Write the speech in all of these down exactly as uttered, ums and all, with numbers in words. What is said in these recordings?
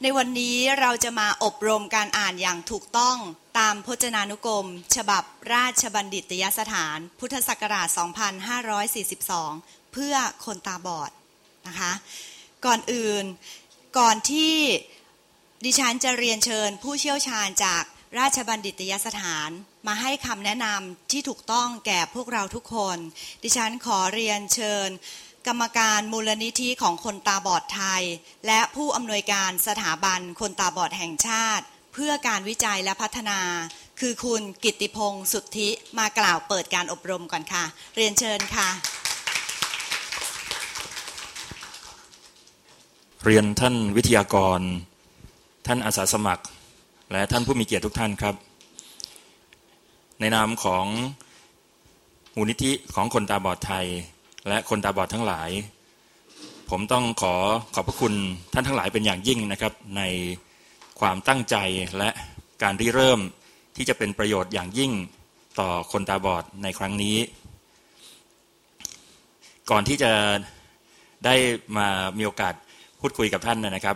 ในวันนี้เราจะมาอบรมการอ่านอย่างถูกต้องตามพจนานุกรมฉบับราชบัณฑิตยสถานพุทธศักราช สองพันห้าร้อยสี่สิบสอง เพื่อคนตาบอดนะคะก่อนอื่นก่อนที่ดิฉันจะเรียนเชิญผู้เชี่ยวชาญจากราชบัณฑิตยสถานมาให้คำแนะนำที่ถูกต้องแก่พวกเราทุกคนดิฉันขอเรียนเชิญกรรมการมูลนิธิของคนตาบอดไทยและผู้อำนวยการสถาบันคนตาบอดแห่งชาติเพื่อการวิจัยและพัฒนาคือคุณกิตติพงษ์สุทธิมากล่าวเปิดการอบรมก่อนค่ะเรียนเชิญค่ะเรียนท่านวิทยากรท่านอาสาสมัครและท่านผู้มีเกียรติทุกท่านครับในนามของมูลนิธิของคนตาบอดไทยและคนตาบอดทั้งหลายผมต้องขอขอบพระคุณท่านทั้งหลายเป็นอย่างยิ่งนะครับในความตั้งใจและการริเริ่มที่จะเป็นประโยชน์อย่างยิ่งต่อคนตาบอดในครั้งนี้ก่อนที่จะได้มามีโอกาสพูดคุยกับท่านนะครับ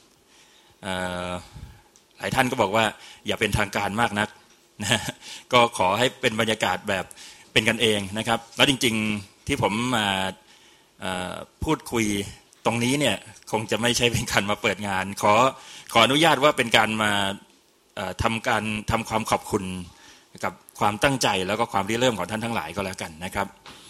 หลายท่านก็บอกว่าอย่าเป็นทางการมากนักนะก็ขอให้เป็นบรรยากาศแบบเป็นกันเองนะครับแล้วจริงๆที่ผมมาพูดคุยตรงนี้เนี่ยคงจะไม่ใช่เป็นการมาเปิดงานขอขออนุญาตว่าเป็นการมาทำการทำความขอบคุณกับความตั้งใจแล้วก็ความริเริ่มของท่านทั้งหลายก็แล้วกันนะครับ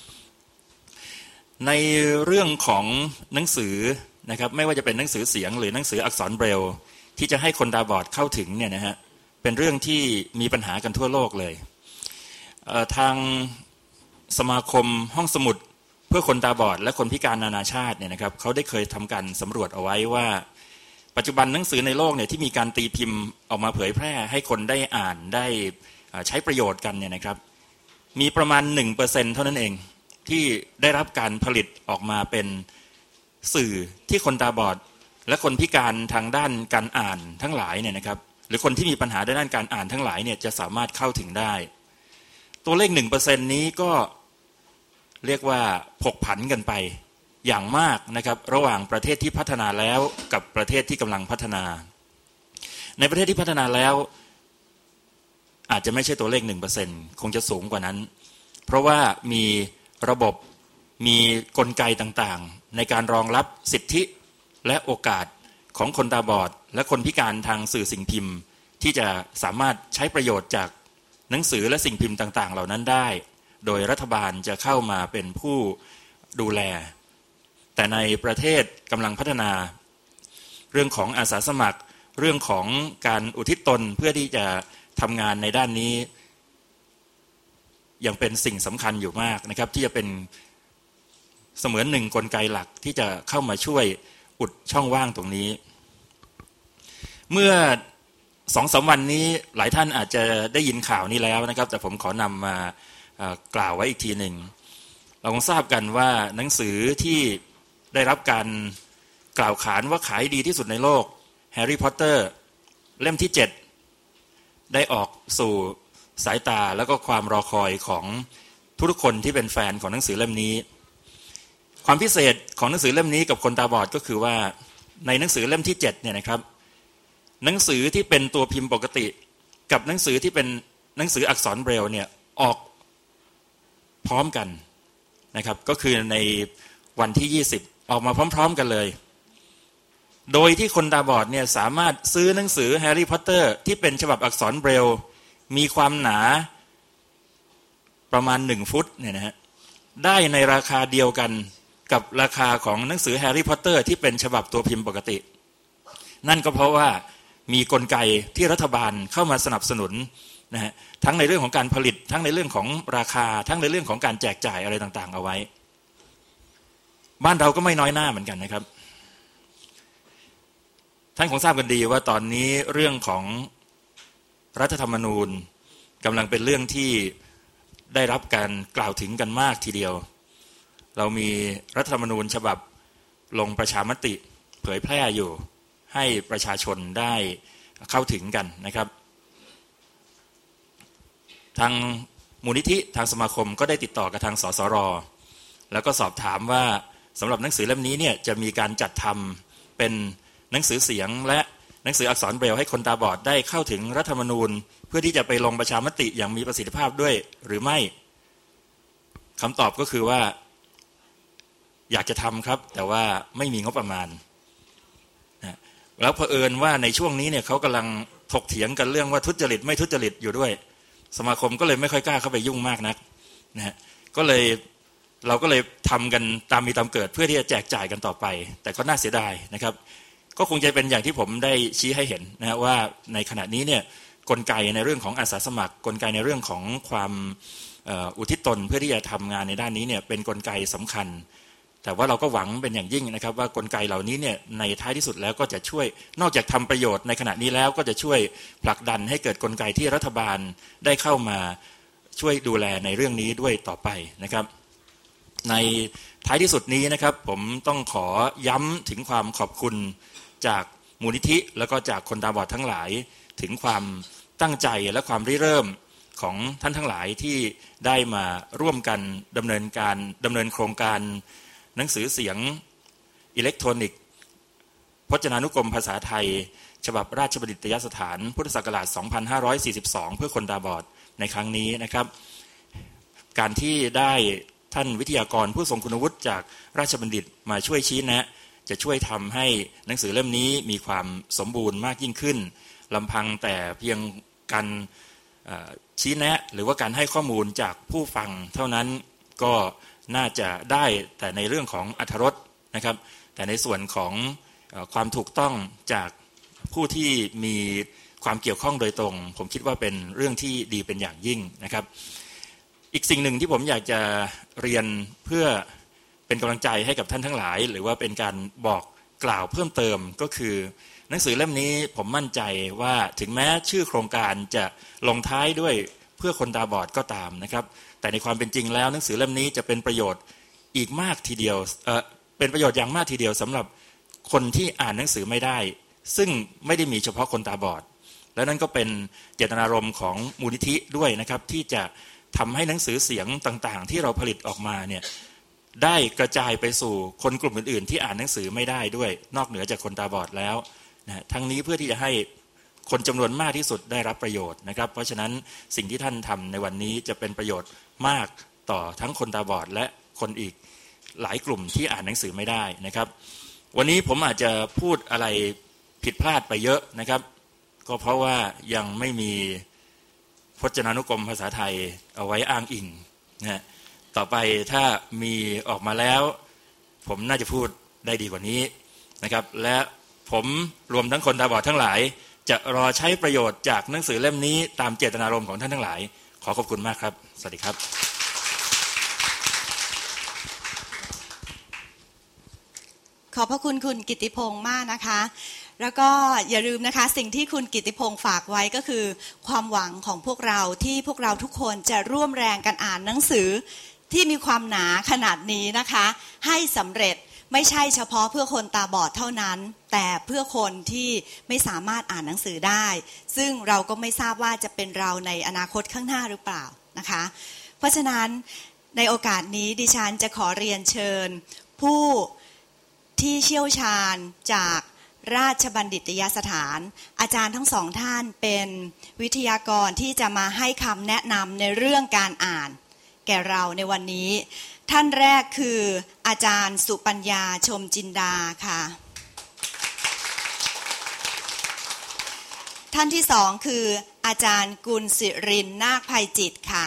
ในเรื่องของหนังสือนะครับไม่ว่าจะเป็นหนังสือเสียงหรือหนังสืออักษรเบรลล์ที่จะให้คนตาบอดเข้าถึงเนี่ยนะฮะเป็นเรื่องที่มีปัญหากันทั่วโลกเลยเอ่อทางสมาคมห้องสมุดเพื่อคนตาบอดและคนพิการนานาชาติเนี่ยนะครับเขาได้เคยทำการสำรวจเอาไว้ว่าปัจจุบันหนังสือในโลกเนี่ยที่มีการตีพิมพ์ออกมาเผยแพร่ให้คนได้อ่านได้ใช้ประโยชน์กันเนี่ยนะครับมีประมาณ หนึ่งเปอร์เซ็นต์ เท่านั้นเองที่ได้รับการผลิตออกมาเป็นสื่อที่คนตาบอดและคนพิการทางด้านการอ่านทั้งหลายเนี่ยนะครับหรือคนที่มีปัญหาด้านการอ่านทั้งหลายเนี่ยจะสามารถเข้าถึงได้ตัวเลข หนึ่งเปอร์เซ็นต์ นี้ก็เรียกว่าผกผันกันไปอย่างมากนะครับระหว่างประเทศที่พัฒนาแล้วกับประเทศที่กำลังพัฒนาในประเทศที่พัฒนาแล้วอาจจะไม่ใช่ตัวเลข หนึ่งเปอร์เซ็นต์ คงจะสูงกว่านั้นเพราะว่ามีระบบมีกลไกต่างๆในการรองรับสิทธิและโอกาสของคนตาบอดและคนพิการทางสื่อสิ่งพิมพ์ที่จะสามารถใช้ประโยชน์จากหนังสือและสิ่งพิมพ์ต่างๆเหล่านั้นได้โดยรัฐบาลจะเข้ามาเป็นผู้ดูแลแต่ในประเทศกำลังพัฒนาเรื่องของอาสาสมัครเรื่องของการอุทิศตนเพื่อที่จะทำงานในด้านนี้ยังเป็นสิ่งสำคัญอยู่มากนะครับที่จะเป็นเสมือนหนึ่งกลไกหลักที่จะเข้ามาช่วยอุดช่องว่างตรงนี้เมื่อสองสามวันนี้หลายท่านอาจจะได้ยินข่าวนี้แล้วนะครับแต่ผมขอนำมากล่าวไว้อีกทีหนึ่งเราคงทราบกันว่าหนังสือที่ได้รับการกล่าวขานว่าขายดีที่สุดในโลกแฮร์รี่พอตเตอร์เล่มที่เจ็ดได้ออกสู่สายตาแล้วก็ความรอคอยของทุกคนที่เป็นแฟนของหนังสือเล่มนี้ความพิเศษของหนังสือเล่มนี้กับคนตาบอดก็คือว่าในหนังสือเล่มที่เจ็ดเนี่ยนะครับหนังสือที่เป็นตัวพิมพ์ปกติกับหนังสือที่เป็นหนังสืออักษรเบรลล์เนี่ยออกพร้อมกันนะครับก็คือในวันที่ยี่สิบออกมาพร้อมๆกันเลยโดยที่คนตาบอดเนี่ยสามารถซื้อหนังสือแฮร์รี่พอตเตอร์ที่เป็นฉบับอักษรเบรลล์มีความหนาประมาณหนึ่งฟุตเนี่ยนะฮะได้ในราคาเดียวกันกับราคาของหนังสือแฮร์รี่พอตเตอร์ที่เป็นฉบับตัวพิมพ์ปกตินั่นก็เพราะว่ามีกลไกที่รัฐบาลเข้ามาสนับสนุนนะฮะทั้งในเรื่องของการผลิตทั้งในเรื่องของราคาทั้งในเรื่องของการแจกจ่ายอะไรต่างๆเอาไว้บ้านเราก็ไม่น้อยหน้าเหมือนกันนะครับท่านคงทราบกันดีว่าตอนนี้เรื่องของรัฐธรรมนูญกำลังเป็นเรื่องที่ได้รับการกล่าวถึงกันมากทีเดียวเรามีรัฐธรรมนูญฉบับลงประชามติเผยแพร่อยู่ให้ประชาชนได้เข้าถึงกันนะครับทางมูลนิธิทางสมาคมก็ได้ติดต่อกับทางสสรแล้วก็สอบถามว่าสำหรับหนังสือเล่มนี้เนี่ยจะมีการจัดทำเป็นหนังสือเสียงและหนังสืออักษรเบรลล์ให้คนตาบอดได้เข้าถึงรัฐธรรมนูญเพื่อที่จะไปลงประชามติอย่างมีประสิทธิภาพด้วยหรือไม่คำตอบก็คือว่าอยากจะทำครับแต่ว่าไม่มีงบประมาณนะแล้วเผอิญว่าในช่วงนี้เนี่ยเขากำลังถกเถียงกันเรื่องว่าทุจริตไม่ทุจริตอยู่ด้วยสมาคมก็เลยไม่ค่อยกล้าเข้าไปยุ่งมากนักนะฮะก็เลยเราก็เลยทำกันตามมีตามเกิดเพื่อที่จะแจกจ่ายกันต่อไปแต่ก็น่าเสียดายนะครับก็คงจะเป็นอย่างที่ผมได้ชี้ให้เห็นนะฮะว่าในขณะนี้เนี่ยกลไกในเรื่องของอาสาสมัครกลไกในเรื่องของความอุทิศตนเพื่อที่จะทำงานในด้านนี้เนี่ยเป็นกลไกสำคัญแต่ว่าเราก็หวังเป็นอย่างยิ่งนะครับว่ากลไกเหล่านี้เนี่ยในท้ายที่สุดแล้วก็จะช่วยนอกจากทำประโยชน์ในขณะนี้แล้วก็จะช่วยผลักดันให้เกิดกลไกที่รัฐบาลได้เข้ามาช่วยดูแลในเรื่องนี้ด้วยต่อไปนะครับในท้ายที่สุดนี้นะครับผมต้องขอย้ำถึงความขอบคุณจากมูลนิธิแล้วก็จากคนตาบอดทั้งหลายถึงความตั้งใจและความริเริ่มของท่านทั้งหลายที่ได้มาร่วมกันดำเนินการดำเนินโครงการหนังสือเสียงอิเล็กทรอนิกส์พจนานุกรมภาษาไทยฉบับราชบัณฑิตยสถานพุทธศักราชสองพันห้าร้อยสี่สิบสองเพื่อคนตาบอดในครั้งนี้นะครับการที่ได้ท่านวิทยากรผู้ทรงคุณวุฒิจากราชบัณฑิตมาช่วยชี้แนะจะช่วยทำให้หนังสือเล่มนี้มีความสมบูรณ์มากยิ่งขึ้นลำพังแต่เพียงการชี้แนะหรือว่าการให้ข้อมูลจากผู้ฟังเท่านั้นก็น่าจะได้แต่ในเรื่องของอรรถรสนะครับแต่ในส่วนของความถูกต้องจากผู้ที่มีความเกี่ยวข้องโดยตรงผมคิดว่าเป็นเรื่องที่ดีเป็นอย่างยิ่งนะครับอีกสิ่งหนึ่งที่ผมอยากจะเรียนเพื่อเป็นกำลังใจให้กับท่านทั้งหลายหรือว่าเป็นการบอกกล่าวเพิ่มเติมก็คือหนังสือเล่มนี้ผมมั่นใจว่าถึงแม้ชื่อโครงการจะลงท้ายด้วยเพื่อคนตาบอดก็ตามนะครับแต่ในความเป็นจริงแล้วหนังสือเล่มนี้จะเป็นประโยชน์อีกมากทีเดียวเอ่อเป็นประโยชน์อย่างมากทีเดียวสำหรับคนที่อ่านหนังสือไม่ได้ซึ่งไม่ได้มีเฉพาะคนตาบอดและนั่นก็เป็นเจตนารมณ์ของมูลนิธิด้วยนะครับที่จะทำให้หนังสือเสียงต่างๆที่เราผลิตออกมาเนี่ยได้กระจายไปสู่คนกลุ่มอื่นๆที่อ่านหนังสือไม่ได้ด้วยนอกเหนือจากคนตาบอดแล้วนะทั้งนี้เพื่อที่จะให้คนจำนวนมากที่สุดได้รับประโยชน์นะครับเพราะฉะนั้นสิ่งที่ท่านทำในวันนี้จะเป็นประโยชน์มากต่อทั้งคนตาบอดและคนอีกหลายกลุ่มที่อ่านหนังสือไม่ได้นะครับวันนี้ผมอาจจะพูดอะไรผิดพลาดไปเยอะนะครับก็เพราะว่ายังไม่มีพจนานุกรมภาษาไทยเอาไว้อ้างอิงนะต่อไปถ้ามีออกมาแล้วผมน่าจะพูดได้ดีกว่านี้นะครับและผมรวมทั้งคนตาบอดทั้งหลายจะรอใช้ประโยชน์จากหนังสือเล่มนี้ตามเจตนารมณ์ของท่านทั้งหลายขอขอบคุณมากครับสวัสดีครับขอบพระคุณคุณกิตติพงษ์มากนะคะแล้วก็อย่าลืมนะคะสิ่งที่คุณกิตติพงษ์ฝากไว้ก็คือความหวังของพวกเราที่พวกเราทุกคนจะร่วมแรงกันอ่านหนังสือที่มีความหนาขนาดนี้นะคะให้สำเร็จไม่ใช่เฉพาะเพื่อคนตาบอดเท่านั้นแต่เพื่อคนที่ไม่สามารถอ่านหนังสือได้ซึ่งเราก็ไม่ทราบว่าจะเป็นเราในอนาคตข้างหน้าหรือเปล่านะคะเพราะฉะนั้นในโอกาสนี้ดิฉันจะขอเรียนเชิญผู้ที่เชี่ยวชาญจากราชบัณฑิตยสถานอาจารย์ทั้งสองท่านเป็นวิทยากรที่จะมาให้คำแนะนำในเรื่องการอ่านแก่เราในวันนี้ท่านแรกคืออาจารย์สุปัญญาชมจินดาค่ะท่านที่สองคืออาจารย์กุลศิรินทร์นาคภัยจิตค่ะ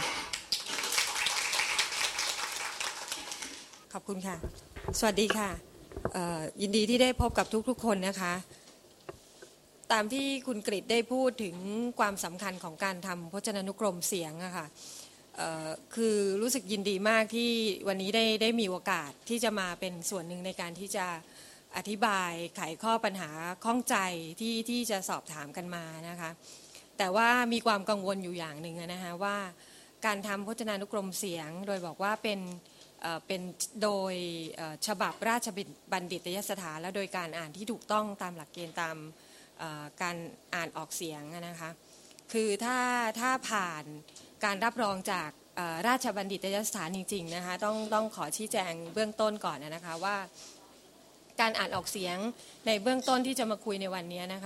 ขอบคุณค่ะสวัสดีค่ะยินดีที่ได้พบกับทุกๆคนนะคะตามที่คุณกฤษได้พูดถึงความสำคัญของการทำพจนานุกรมเสียงอะค่ะคือรู้สึกยินดีมากที่วันนี้ได้ได้มีโอกาสที่จะมาเป็นส่วนหนึ่งในการที่จะอธิบายไขข้อปัญหาข้องใจที่ที่จะสอบถามกันมานะคะแต่ว่ามีความกังวลอยู่อย่างหนึ่งนะคะว่าการทำพจนานุกรมเสียงโดยบอกว่าเป็นเป็นโดยฉบับราชบัณฑิตยสถานและโดยการอ่านที่ถูกต้องตามหลักเกณฑ์ตามการอ่านออกเสียงนะคะคือถ้าถ้าผ่านการรับรองจากราชบัณฑิตยสถานจริงๆนะคะต้องต้องขอชี้แจงเบื้องต้นก่อนนะคะว่าการอ่านออกเสียงในเบื้องต้นที่จะมาคุยในวันนี้นะคะ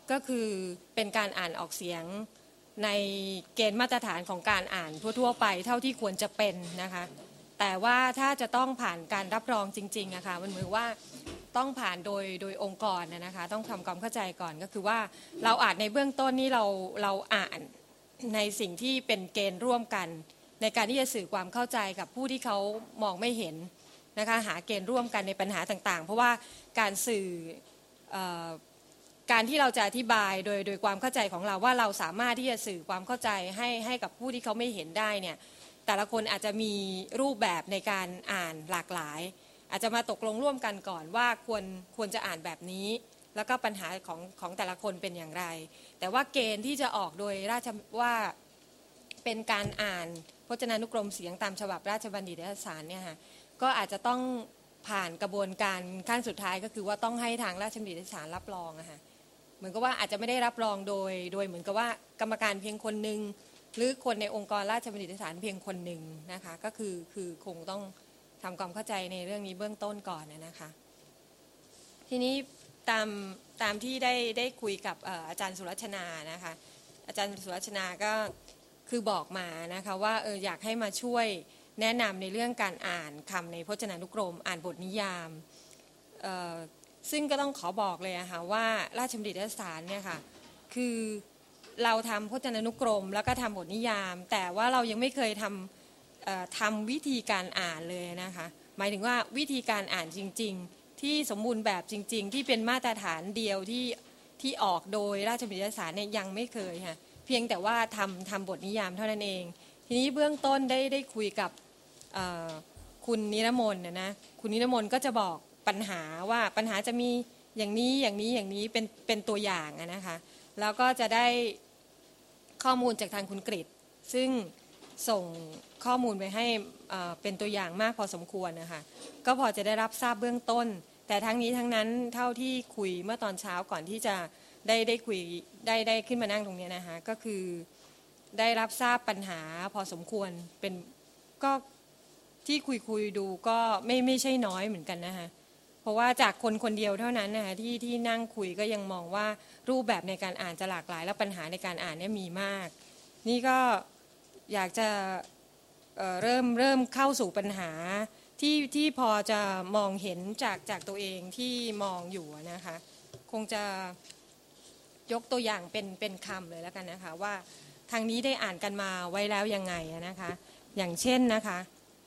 ก็คือเป็นการอ่านออกเสียงในเกณฑ์มาตรฐานของการอ่านทั่วๆไปเท่าที่ควรจะเป็นนะคะแต่ว่าถ้าจะต้องผ่านการรับรองจริงๆอะค่ะมันเหมือนว่าต้องผ่านโดยโดยองค์กรนะคะต้องทำความเข้าใจก่อนก็คือว่าเราอ่านในเบื้องต้นนี่เราเราอ่านในสิ่งที่เป็นเกณฑ์ร่วมกันในการที่จะสื่อความเข้าใจกับผู้ที่เขามองไม่เห็นนะคะหาเกณฑ์ร่วมกันในปัญหาต่างๆเพราะว่าการสื่อการที่เราจะอธิบายโดยโดยความเข้าใจของเราว่าเราสามารถที่จะสื่อความเข้าใจให้ให้กับผู้ที่เขาไม่เห็นได้เนี่ยแต่ละคนอาจจะมีรูปแบบในการอ่านหลากหลายอาจจะมาตกลงร่วมกันก่อนว่าควรควรจะอ่านแบบนี้แล้วก็ปัญหาของของแต่ละคนเป็นอย่างไรแต่ว่าเกณฑ์ที่จะออกโดยราชว่าเป็นการอ่านพจนานุกรมเสียงตามฉบับราชบัณฑิตยสารเนี่ยค่ะก็อาจจะต้องผ่านกระบวนการขั้นสุดท้ายก็คือว่าต้องให้ทางราชบัณฑิตยสารรับรองอะค่ะเหมือนกับว่าอาจจะไม่ได้รับรองโดยโดยเหมือนกับว่ากรรมการเพียงคนหนึ่งหรือคนในองค์กรราชบัณฑิตยสารเพียงคนหนึ่งนะคะก็คือคือคงต้องทำความเข้าใจในเรื่องนี้เบื้องต้นก่อนนะคะทีนี้ตามตามที่ได้ได้คุยกับอาจารย์สุรัชนานะคะอาจารย์สุรัชนาก็คือบอกมานะคะว่าเอออยากให้มาช่วยแนะนำในเรื่องการอ่านคำในพจนานุกรมอ่านบทนิยามซึ่งก็ต้องขอบอกเลยนะคะว่าราชบัณฑิตยสารเนี่ยค่ะคือเราทำพจนานุกรมแล้วก็ทำบทนิยามแต่ว่าเรายังไม่เคยทำทำวิธีการอ่านเลยนะคะหมายถึงว่าวิธีการอ่านจริงๆที่สมบูรณ์แบบจริงๆที่เป็นมาตรฐานเดียวที่ที่ออกโดยราชบัณฑิตยสารเนี่ยยังไม่เคยค่ะเพียงแต่ว่าทำทำบทนิยามเท่านั้นเองทีนี้เบื้องต้นได้ได้คุยกับคุณนิรมนต์นะนะคุณนิรมนต์ก็จะบอกปัญหาว่าปัญหาจะมีอย่างนี้อย่างนี้อย่างนี้เป็นเป็นตัวอย่างนะคะแล้วก็จะได้ข้อมูลจากทางคุณกฤษซึ่งส่งข้อมูลไปให้เป็นตัวอย่างมากพอสมควรนะคะก็พอจะได้รับทราบเบื้องต้นแต่ทั้งนี้ทั้งนั้นเท่าที่คุยเมื่อตอนเช้าก่อนที่จะได้ได้คุยได้ได้ขึ้นมานั่งตรงนี้นะคะก็คือได้รับทราบปัญหาพอสมควรเป็นก็ที่คุยคุยดูก็ไม่ไม่ใช่น้อยเหมือนกันนะคะเพราะว่าจากคนคนเดียวเท่านั้นนะคะที่ที่นั่งคุยก็ยังมองว่ารูปแบบในการอ่านจะหลากหลายและปัญหาในการอ่านเนี่ยมีมากนี่ก็อยากจะเอ่อเริ่มเริ่มเข้าสู่ปัญหาที่ที่พอจะมองเห็นจากจากตัวเองที่มองอยู่นะคะคงจะยกตัวอย่างเป็นเป็นคำเลยแล้วกันนะคะว่าทางนี้ได้อ่านกันมาไว้แล้วยังไงนะคะอย่างเช่นนะคะ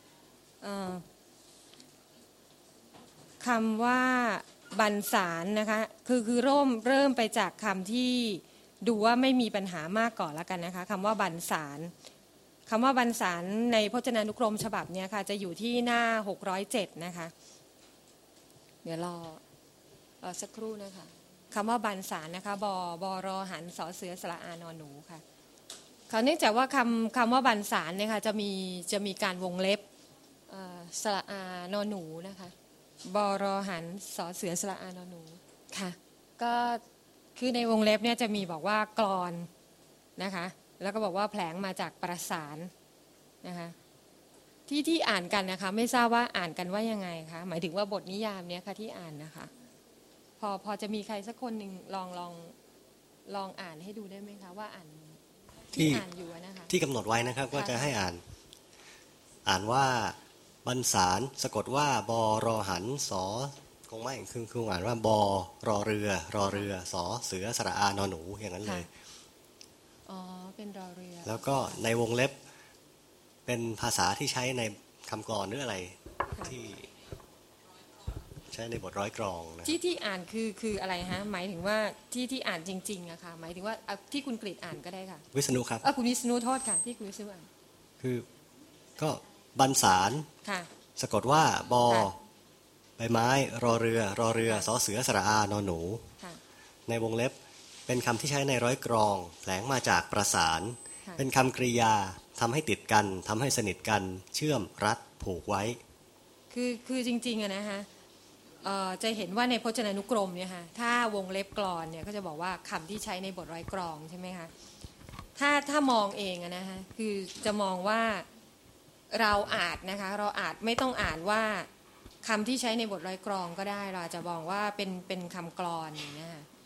คำว่าบรรสารนะคะคือคือเริ่มเริ่มไปจากคำที่ดูว่าไม่มีปัญหามากก่อนแล้วกันนะคะคำว่าบรรสารคำว่าบรรสารในพจนานุกรมฉบับนี้ค่ะจะอยู่ที่หน้าหกร้อยเจ็ดนะคะเดี๋ยวรอรอสักครู่นะคะคำว่าบรรสารนะคะบอบอรอหันสอเสือสระอานอนหนูค่ะเขาเนื่องจากว่าคำคำว่าบรรสารเนี่ยค่ะจะมีจะมีการวงเล็บสระอานอนหนูนะคะบอรอหันสอเสือสระอานอนหนูค่ะก็คือในวงเล็บเนี่ยจะมีบอกว่ากลอนนะคะแล้วก็บอกว่าแผลงมาจากประสานนะคะที่ที่อ่านกันนะคะไม่ทราบว่าอ่านกันว่ายังไงคะหมายถึงว่าบทนิยามเนี้ยค่ะที่อ่านนะคะพอพอจะมีใครสักคนหนึ่งลองลองลองอ่านให้ดูได้ไหมคะว่าอ่านที่อ่านอยู่นะคะที่กำหนดไว้นะครับก็จะให้อ่านอ่านว่าบรรสารสะกดว่าบอรอหันสอคงไม่คือคืออ่านว่าบอรอเรือรอเรือสอเสือสระอานอนหนูอย่างนั้นเลยอ๋อเป็นรอเรือแล้วก็ในวงเล็บเป็นภาษาที่ใช้ในคำกลอนหรืออะไรที่ใช้ในบทร้อยกลองนะที่ที่อ่านคือคืออะไรฮะหมายถึงว่าที่ที่อ่านจริงๆอะค่ะหมายถึงว่าที่คุณกฤษอ่านก็ได้ค่ะวิษณุครับเออคุณวิษณุโทษค่ะที่คุณวิษณุอ่านคือก็บรรสารสะกดว่าบอใบไม้รอเรือรอเรือสอเสือสระอานอนหนูในวงเล็บเป็นคำที่ใช้ในร้อยกรองแผลงมาจากประสานเป็นคำกริยาทำให้ติดกันทำให้สนิทกันเชื่อมรัดผูกไว้คือคือจริงๆอะนะคะจะเห็นว่าในพจนานุกรมเนี่ยค่ะถ้าวงเล็บกลอนเนี่ยก็จะบอกว่าคำที่ใช้ในบทร้อยกรองใช่ไหมคะถ้าถ้ามองเองอะนะคะคือจะมองว่าเราอาจนะคะเราอาจไม่ต้องอ่านว่าคำที่ใช้ในบทร้อยกรองก็ได้เราอาจจะมองว่าเป็นเป็นคำกลอนอย่างเงี้ย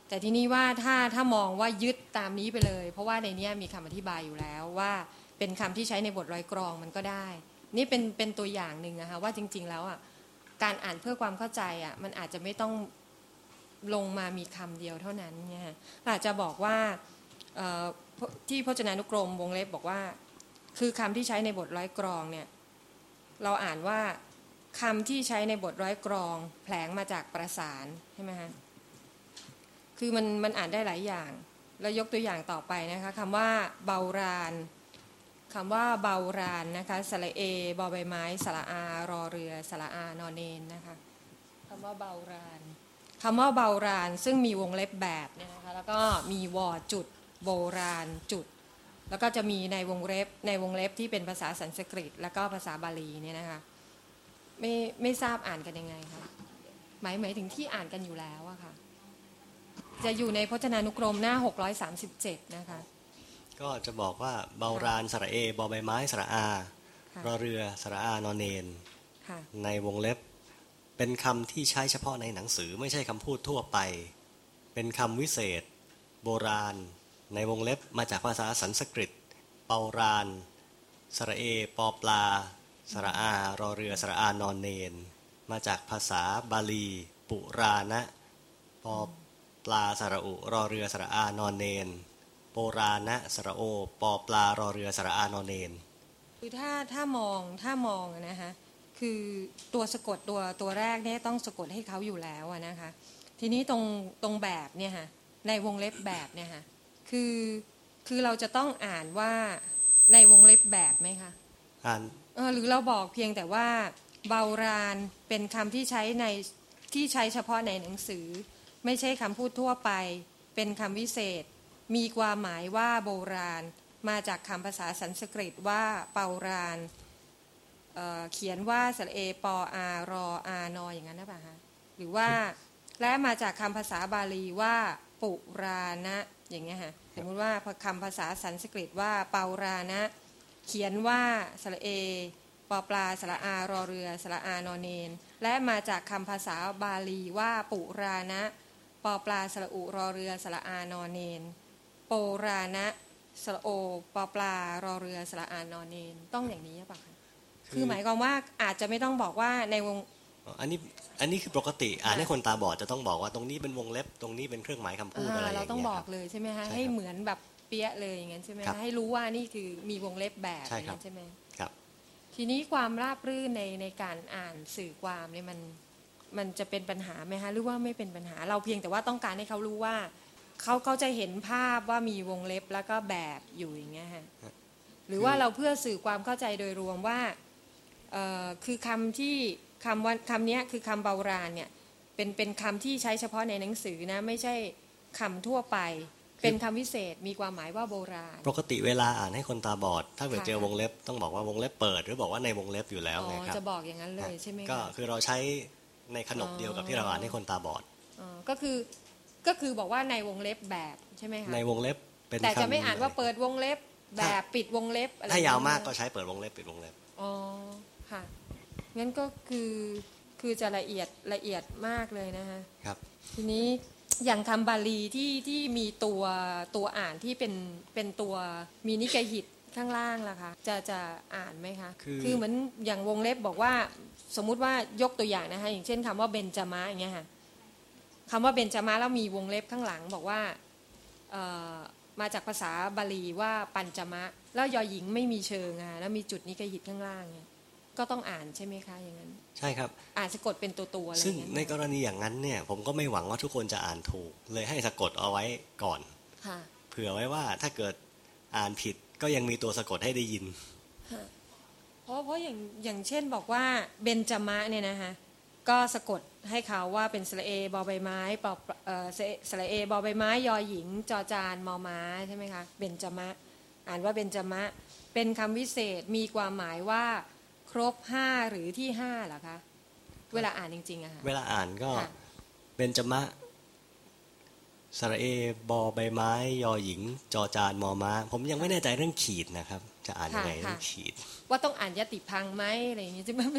แต่ทีนี้ว่าถ้าถ้ามองว่ายึดตามนี้ไปเลยเพราะว่าในนี้มีคำอธิบายอยู่แล้วว่าเป็นคำที่ใช้ในบทร้อยกรองมันก็ได้นี่เป็นเป็นตัวอย่างหนึ่งนะคะว่าจริงๆแล้วอ่ะการอ่านเพื่อความเข้าใจอ่ะมันอาจจะไม่ต้องลงมามีคำเดียวเท่านั้นเนี่ยอาจจะบอกว่าที่พจนานุกรมวงเล็บบอกว่าคือคำที่ใช้ในบทร้อยกรองเนี่ยเราอ่านว่าคำที่ใช้ในบทร้อยกรองแผลงมาจากประสานใช่ไหมฮะคือมันมันอ่านได้หลายอย่างแล้วยกตัวอย่างต่อไปนะคะคำว่าเบารานคำว่าเบารานนะคะสระเอบอใบไม้สระอารอเรือสระอานอนเนนนะคะคำว่าเบารานคำว่าเบารานซึ่งมีวงเล็บแบบเนี่ยนะคะแล้วก็มีวอจุดโบราณจุดแล้วก็จะมีในวงเล็บในวงเล็บที่เป็นภาษาสันสกฤตแล้วก็ภาษาบาลีเนี่ยนะคะไม่ไม่ทราบอ่านกันยังไงคะหมายหมายถึงที่อ่านกันอยู่แล้วอะค่ะจะอยู่ในพจนานุกรมหน้าหกร้อยสามสิบเจ็ดนะคะก็จะบอกว่าเบารานสระเอบอใบไม้สระอารอเรือสระอานอนเนนในวงเล็บเป็นคำที่ใช้เฉพาะในหนังสือไม่ใช่คำพูดทั่วไปเป็นคำวิเศษโบราณในวงเล็บมาจากภาษาสันสกฤตเปารานสระเอปอปลาสระอารอเรือสระอานอนเนนมาจากภาษาบาลีปุรานะปอปลาสระอุรอเรือสระอานอนเนนโปรานะสระโอปอปลารอเรือสระอานอนเนนคือถ้าถ้ามองถ้ามองนะคะคือตัวสะกดตัวตัวแรกเนี่ยต้องสะกดให้เขาอยู่แล้วนะคะทีนี้ตรงตรงแบบเนี่ยค่ะในวงเล็บแบบเนี่ยค่ะคือคือเราจะต้องอ่านว่าในวงเล็บแบบไหมคะอ่านเออหรือเราบอกเพียงแต่ว่าเบารานเป็นคำที่ใช้ในที่ใช้เฉพาะในหนังสือไม่ใช่คำพูดทั่วไปเป็นคำวิเศษมีความหมายว่าโบราณมาจากคำภาษาสันสกฤตว่าเปารานเ, เขียนว่าสระเอปออารออานออย่างนั้นนะป่ะฮะหรือว่าและมาจากคำภาษาบาลีว่าปุรานะอย่างเงี้ยฮะสมมติว่าคำภาษาสันสกฤตว่าเปารานะเขียนว่าสระเอปอปลาสระอารอเรือสระอานอนเนนและมาจากคำภาษาบาลีว่าปุรานะปอปลาสระอุรอเรือสระอานอนเนนโปรานะสระโอปอปลารอเรือสระอานอนเนนต้องอย่างนี้ป่ะคะคือหมายความว่าอาจจะไม่ต้องบอกว่าในวงอันนี้อันนี้คือปกติอ่านให้คนตาบอดจะต้องบอกว่าตรงนี้เป็นวงเล็บตรงนี้เป็นเครื่องหมายคำพูดอะไรอย่างเงี้ยเราต้องบอกเลยใช่ไหมฮะให้เหมือนแบบเปี้ยเลยอย่างนั้นใช่ไหมให้รู้ว่านี่คือมีวงเล็บแบบใช่ไหมครับทีนี้ความราบรื่นในในการอ่านสื่อความเนี่ยมันมันจะเป็นปัญหาไหมฮะหรือว่าไม่เป็นปัญหาเราเพียงแต่ว่าต้องการให้เขารู้ว่าเขาเขาจะเห็นภาพว่ามีวงเล็บแล้วก็แบบอยู่อย่างเงี้ยฮะหรือว่าเราเพื่อสื่อความเข้าใจโดยรวมว่าคือคำที่คำว่าคำนี้คือคำเบารานเนี่ยเป็นเป็นคำที่ใช้เฉพาะในหนังสือนะไม่ใช่คำทั่วไปเป็นคำวิเศษมีความหมายว่าโบราณปกติเวลาอ่านให้คนตาบอดถ้าเกิดเจอวงเล็บต้องบอกว่าวงเล็บเปิดหรือบอกว่าในวงเล็บอยู่แล้วไงครับจะบอกอย่างนั้นเลยใช่ไหมก็คือเราใช้ในขนบเดียวกับที่เราอ่านให้คนตาบอดก็คือก็คือบอกว่าในวงเล็บแบบใช่ไหมคะในวงเล็บเป็นแต่จะไม่อ่านว่าเปิดวงเล็บแบบปิดวงเล็บอะไรถ้ายาวมากก็ใช้เปิดวงเล็บปิดวงเล็บอ๋อค่ะงั้นก็คือคือจะละเอียดละเอียดมากเลยนะคะครับทีนี้อย่างคำบาลีที่ที่มีตัวตัวอ่านที่เป็นเป็นตัวมีนิกายหิตข้างล่างล่ะคะจะจะอ่านไหมคะคือคือเหมือนอย่างวงเล็บบอกว่าสมมุติว่ายกตัวอย่างนะคะอย่างเช่นคำว่าเบญจมะอย่างเงี้ยค่ะคำว่าเบญจมะแล้วมีวงเล็บข้างหลังบอกว่ามาจากภาษาบาลีว่าปัญจมะแล้วยอหญิงไม่มีเชิงอ่ะแล้วมีจุดนิกายหิตข้างล่างเนี่ยก็ต้องอ่านใช่ไหมคะอย่างนั้นใช่ครับอ่านสะกดเป็นตัวตัวอะไรซึ่งในกรณีอย่างนั้นเนี่ยผมก็ไม่หวังว่าทุกคนจะอ่านถูกเลยให้สะกดเอาไว้ก่อนเผื่อไว้ว่าถ้าเกิดอ่านผิดก็ยังมีตัวสะกดให้ได้ยินเพราะเพราะอย่างอย่างเช่นบอกว่าเบญจมะเนี่ยนะคะก็สะกดให้เขาว่าเป็นสระเอบอใบไม้ปอเอ่อสระเอบอใบไม้ยอหญิงจอจานมอม้าใช่ไหมคะเบญจมะอ่านว่าเบญจมะเป็นคำวิเศษมีความหมายว่าครบห้าหรือที่ห้าเหรอคะเวลาอ่านจริงๆอะค่ะเวลาอ่านก็เบญจมะสระเอบอใบไม้ยอหญิงจอจานมอม้าผมยังไม่แน่ใจเรื่องขีดนะครับจะอ่านยังไงเรื่องขีดว่าต้องอ่านยติพังไหมอะไรอย่างเงี้ยใช่ไหมมัน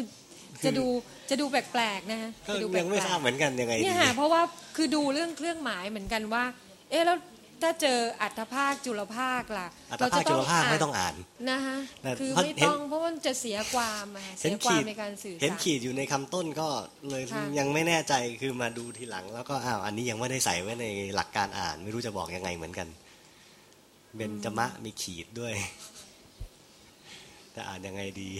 จะดูจะดูแปลกๆนะฮะก็ยังไม่ทราบเหมือนกันยังไงเนี่ยค่ะเพราะว่าคือดูเรื่องเครื่องหมายเหมือนกันว่าเอ๊ะแล้วถ้าเจออัตภาคจุลภาคล่ะเราจะจุลภาคไม่ต้องอ่านนะฮะคือไม่ต้องเพราะมันจะเสียความอะเสียความในการสื่อสารเห็นขีดอยู่ในคำต้นก็เลยยังไม่แน่ใจคือมาดูทีหลังแล้วก็อ้าวอันนี้ยังไม่ได้ใส่ไว้ในหลักการอ่านไม่รู้จะบอกยังไงเหมือนกันเบญจมะมีขีดด้วยจะอ่านยังไงดี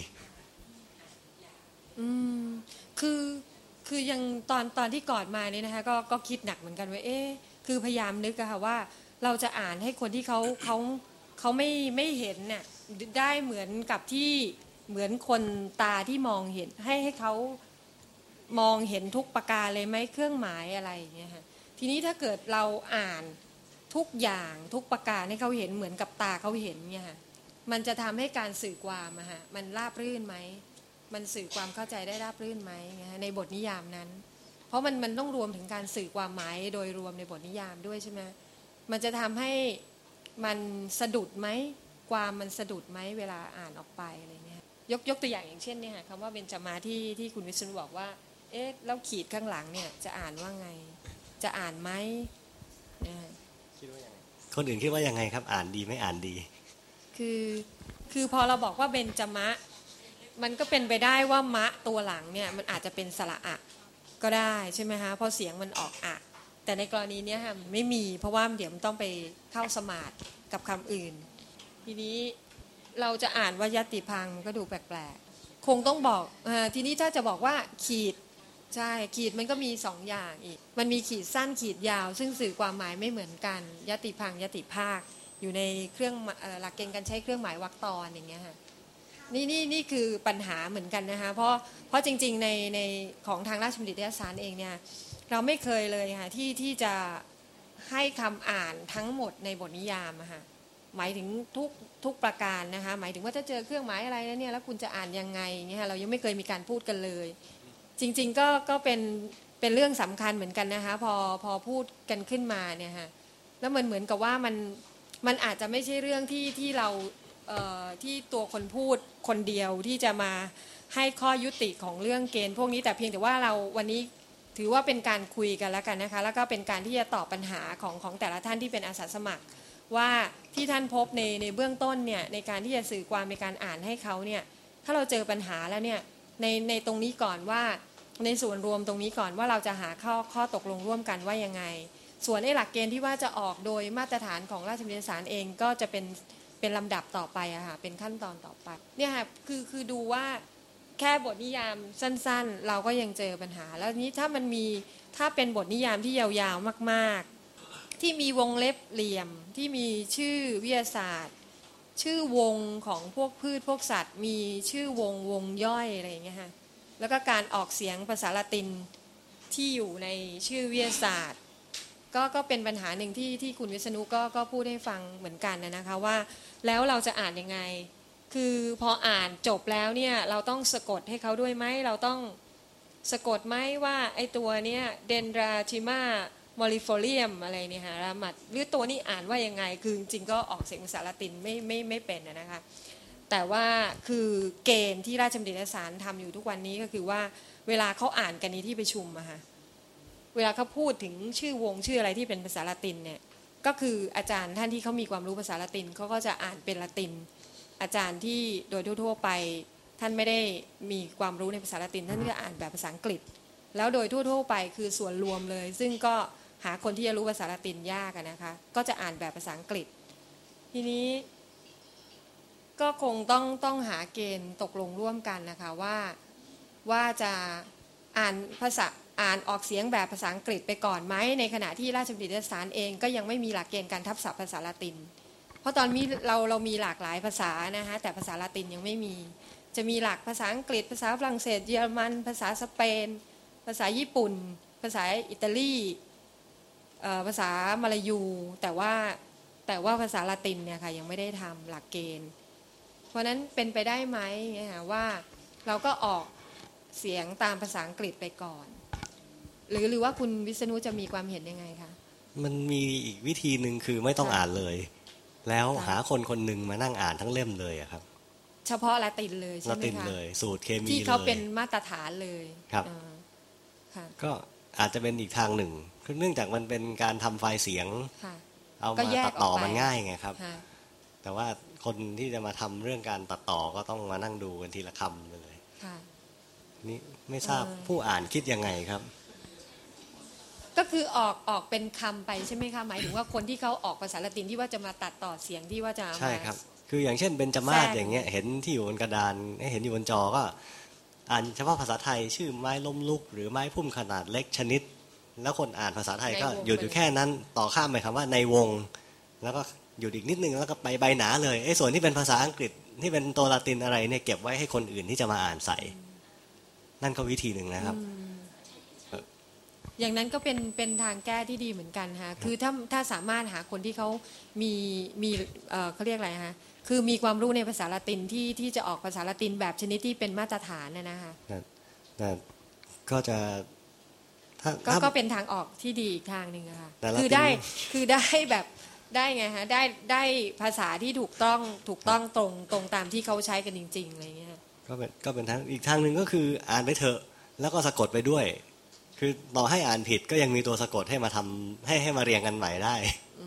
อืมคือคือยังตอนตอนที่ก่อนมาเนี่ยนะคะก็ก็คิดหนักเหมือนกันว่าเอ๊ะคือพยายามนึกอะค่ะว่าเราจะอ่านให้คนที่เขาเขาเขาไม่ไม่เห็นเนี่ยได้เหมือนกับที่เหมือนคนตาที่มองเห็นให้ให้เขามองเห็นทุกประการเลยไหมเครื่องหมายอะไรอย่างเงี้ยค่ะทีนี้ถ้าเกิดเราอ่านทุกอย่างทุกประการให้เขาเห็นเหมือนกับตาเขาเห็นเนี่ยค่ะมันจะทำให้การสื่อความอะฮะมันราบรื่นไหมมันสื่อความเข้าใจได้ราบรื่นไหมในบทนิยามนั้นเพราะมันมันต้องรวมถึงการสื่อความหมายโดยรวมในบทนิยามด้วยใช่ไหมมันจะทำให้มันสะดุดไหมความมันสะดุดไหมเวลาอ่านออกไปอะไรเงี้ยยกยกตัวอย่างอย่างเช่นเนี่ยคำว่าเบญจมาที่ที่คุณวิษณุบอกว่าเอ๊ะแล้วขีดข้างหลังเนี่ยจะอ่านว่าไงจะอ่านไหมคิดว่ายังไงคนอื่นคิดว่ายังไงครับอ่านดีไม่อ่านดีคือคือพอเราบอกว่าเบญจมะมันก็เป็นไปได้ว่ามะตัวหลังเนี่ยมันอาจจะเป็นสระอะก็ได้ใช่ไหมคะเพราะเสียงมันออกอะแต่ในกรณีนี้ค่ะมันไม่มีเพราะว่าเดี๋ยวมันต้องไปเข้าสมาธิกับคำอื่นทีนี้เราจะอ่านว่ายติพังก็ดูแปลกๆคงต้องบอกอ่าทีนี้ถ้าจะบอกว่าขีดใช่ขีดมันก็มีสองอย่างอีกมันมีขีดสั้นขีดยาวซึ่งสื่อความหมายไม่เหมือนกันยติพังยติภาคอยู่ในเครื่องหลักเกณฑ์การใช้เครื่องหมายวรรคตอนอย่างเงี้ยค่ะนี่นี่นี่คือปัญหาเหมือนกันนะคะเพราะเพราะจริงๆในในของทางราชบัณฑิตยสารเองเนี่ยเราไม่เคยเลยค่ะที่ที่จะให้คำอ่านทั้งหมดในบทนิยามอะค่ะหมายถึงทุกทุกประการนะคะหมายถึงว่าถ้าเจอเครื่องหมายอะไรแล้วเนี่ยแล้วคุณจะอ่านยังไงเนี่ยเรายังไม่เคยมีการพูดกันเลยจริงๆก็ก็เป็นเป็นเรื่องสำคัญเหมือนกันนะคะพอพอพูดกันขึ้นมาเนี่ยค่ะแล้วมันเหมือนกับว่ามันมันอาจจะไม่ใช่เรื่องที่ที่เราที่ตัวคนพูดคนเดียวที่จะมาให้ข้อยุติของเรื่องเกณฑ์พวกนี้แต่เพียงแต่ว่าเราวันนี้ถือว่าเป็นการคุยกันแล้วกันนะคะแล้วก็เป็นการที่จะตอบปัญหาของของแต่ละท่านที่เป็นอาสาสมัครว่าที่ท่านพบในในเบื้องต้นเนี่ยในการที่จะสื่อความในการอ่านให้เขาเนี่ยถ้าเราเจอปัญหาแล้วเนี่ยในในตรงนี้ก่อนว่าในส่วนรวมตรงนี้ก่อนว่าเราจะหาข้อข้อตกลงร่วมกันว่ายังไงส่วนไอ้หลักเกณฑ์ที่ว่าจะออกโดยมาตรฐานของราชบัณฑิตยสารเองก็จะเป็นเป็นลำดับต่อไปอะค่ะเป็นขั้นตอนต่อไปเนี่ยค่ะคือคือดูว่าแค่บทนิยามสั้นๆเราก็ยังเจอปัญหาแล้วนี้ถ้ามันมีถ้าเป็นบทนิยามที่ยาวๆมากๆที่มีวงเล็บเหลี่ยมที่มีชื่อวิทยาศาสตร์ชื่อวงของพวกพืชพวกสัตว์มีชื่อวงวงย่อยอะไรอย่างเงี้ยค่ะแล้วก็การออกเสียงภาษาละตินที่อยู่ในชื่อวิทยาศาสตร์ก็ก็เป็นปัญหาหนึ่งที่ที่คุณวิษณุก็ก็พูดให้ฟังเหมือนกันนะคะว่าแล้วเราจะอ่านยังไงคือพออ่านจบแล้วเนี่ยเราต้องสะกดให้เขาด้วยไหมเราต้องสะกดไหมว่าไอ้ตัวเนี้ยเดนดราทิมามอลิโฟเลียมอะไรเนี่ยฮะรามัดหรือตัวนี้อ่านว่ายังไงคือจริงก็ออกเสียงภาษาละตินไม่ไม่ไม่เป็นนะคะแต่ว่าคือเกณฑ์ที่ราชบัณฑิตยสารทำอยู่ทุกวันนี้ก็คือว่าเวลาเขาอ่านกันในที่ประชุมอะค่ะเวลาเขาพูดถึงชื่อวงชื่ออะไรที่เป็นภาษาละตินเนี่ยก็คืออาจารย์ท่านที่เขามีความรู้ภาษาละตินเขาก็จะอ่านเป็นละตินอาจารย์ที่โดยทั่วๆไปท่านไม่ได้มีความรู้ในภาษาละตินท่านก็อ่านแบบภาษาอังกฤษแล้วโดยทั่วๆไปคือส่วนรวมเลยซึ่งก็หาคนที่จะรู้ภาษาละตินยากนะคะก็จะอ่านแบบภาษาอังกฤษทีนี้ก็คงต้องต้องหาเกณฑ์ตกลงร่วมกันนะคะว่าว่าจะอ่านภาษาอ่านออกเสียงแบบภาษาอังกฤษไปก่อนไหมในขณะที่ราชบัณฑิตยสารเองก็ยังไม่มีหลักเกณฑ์การทับศัพท์ภาษาละตินเพราะตอนนี้เราเรามีหลากหลายภาษานะคะแต่ภาษาละตินยังไม่มีจะมีหลักภาษาอังกฤษภาษาฝรั่งเศสเยอรมันภาษาสเปนภาษาญี่ปุ่นภาษาอิตาลีภาษามลายูแต่ว่าแต่ว่าภาษาละตินเนี่ยค่ะยังไม่ได้ทำหลักเกณฑ์เพราะนั้นเป็นไปได้ไหมนะคะว่าเราก็ออกเสียงตามภาษาอังกฤษไปก่อนหรือหรือว่าคุณวิษณุจะมีความเห็นยังไงคะมันมีอีกวิธีหนึ่งคือไม่ต้องอ่านเลยแล้วหาคนคนหนึ่งมานั่งอ่านทั้งเล่มเลยอะครับเฉพาะละตินเลยใช่ไหมคะละตินเลยสูตรเคมีที่เขาเป็นมาตรฐานเลยครับก็อาจจะเป็นอีกทางหนึ่งเนื่องจากมันเป็นการทำไฟล์เสียงเอามาตัดต่อมันง่ายไงครับแต่ว่าคนที่จะมาทำเรื่องการตัดต่อก็ต้องมานั่งดูกันทีละคำเลยนี่ไม่ทราบผู้อ่านคิดยังไงครับก็คือออกออกเป็นคำไปใช่ไหมคะหมายถึงว่าคนที่เขาออกภาษาละตินที่ว่าจะมาตัดต่อเสียงที่ว่าจะใช่ครับคืออย่างเช่นเบญจมาศอย่างเงี้ยเห็นที่อยู่บนกระดานเห็นอยู่บนจอก็อ่านเฉพาะภาษาไทยชื่อไม้ล้มลุกหรือไม้พุ่มขนาดเล็กชนิดแล้วคนอ่านภาษาไทยก็หยุดอยู่แค่นั้นต่อข้ามไปคำว่าในวงแล้วก็หยุดอีกนิดนึงแล้วก็ไปใบหนาเลยไอ้ส่วนที่เป็นภาษาอังกฤษที่เป็นตัวละตินอะไรเนี่ยเก็บไว้ให้คนอื่นที่จะมาอ่านใส่นั่นก็วิธีหนึ่งนะครับอย่างนั้นก็เป็นเป็นทางแก้ที่ดีเหมือนกันค่ะคือถ้าถ้าสามารถหาคนที่เขามีมีเอ่อเขาเรียกอะไรคะคือมีความรู้ในภาษาละตินที่ที่จะออกภาษาละตินแบบชนิดที่เป็นมาตรฐานน่ะนะคะแต่ก็จะก็ก็เป็นทางออกที่ดีอีกทางหนึ่งค่ะคือได้คือได้แบบได้ไงฮะได้ได้ภาษาที่ถูกต้องถูกต้องตรงตรงตามที่เขาใช้กันจริงๆอะไรเงี้ยก็เป็นก็เป็นทางอีกทางหนึ่งก็คืออ่านไปเถอะแล้วก็สะกดไปด้วยคือต่อให้อ่านผิดก็ยังมีตัวสะกดให้มาทำให้ให้มาเรียงกันใหม่ได้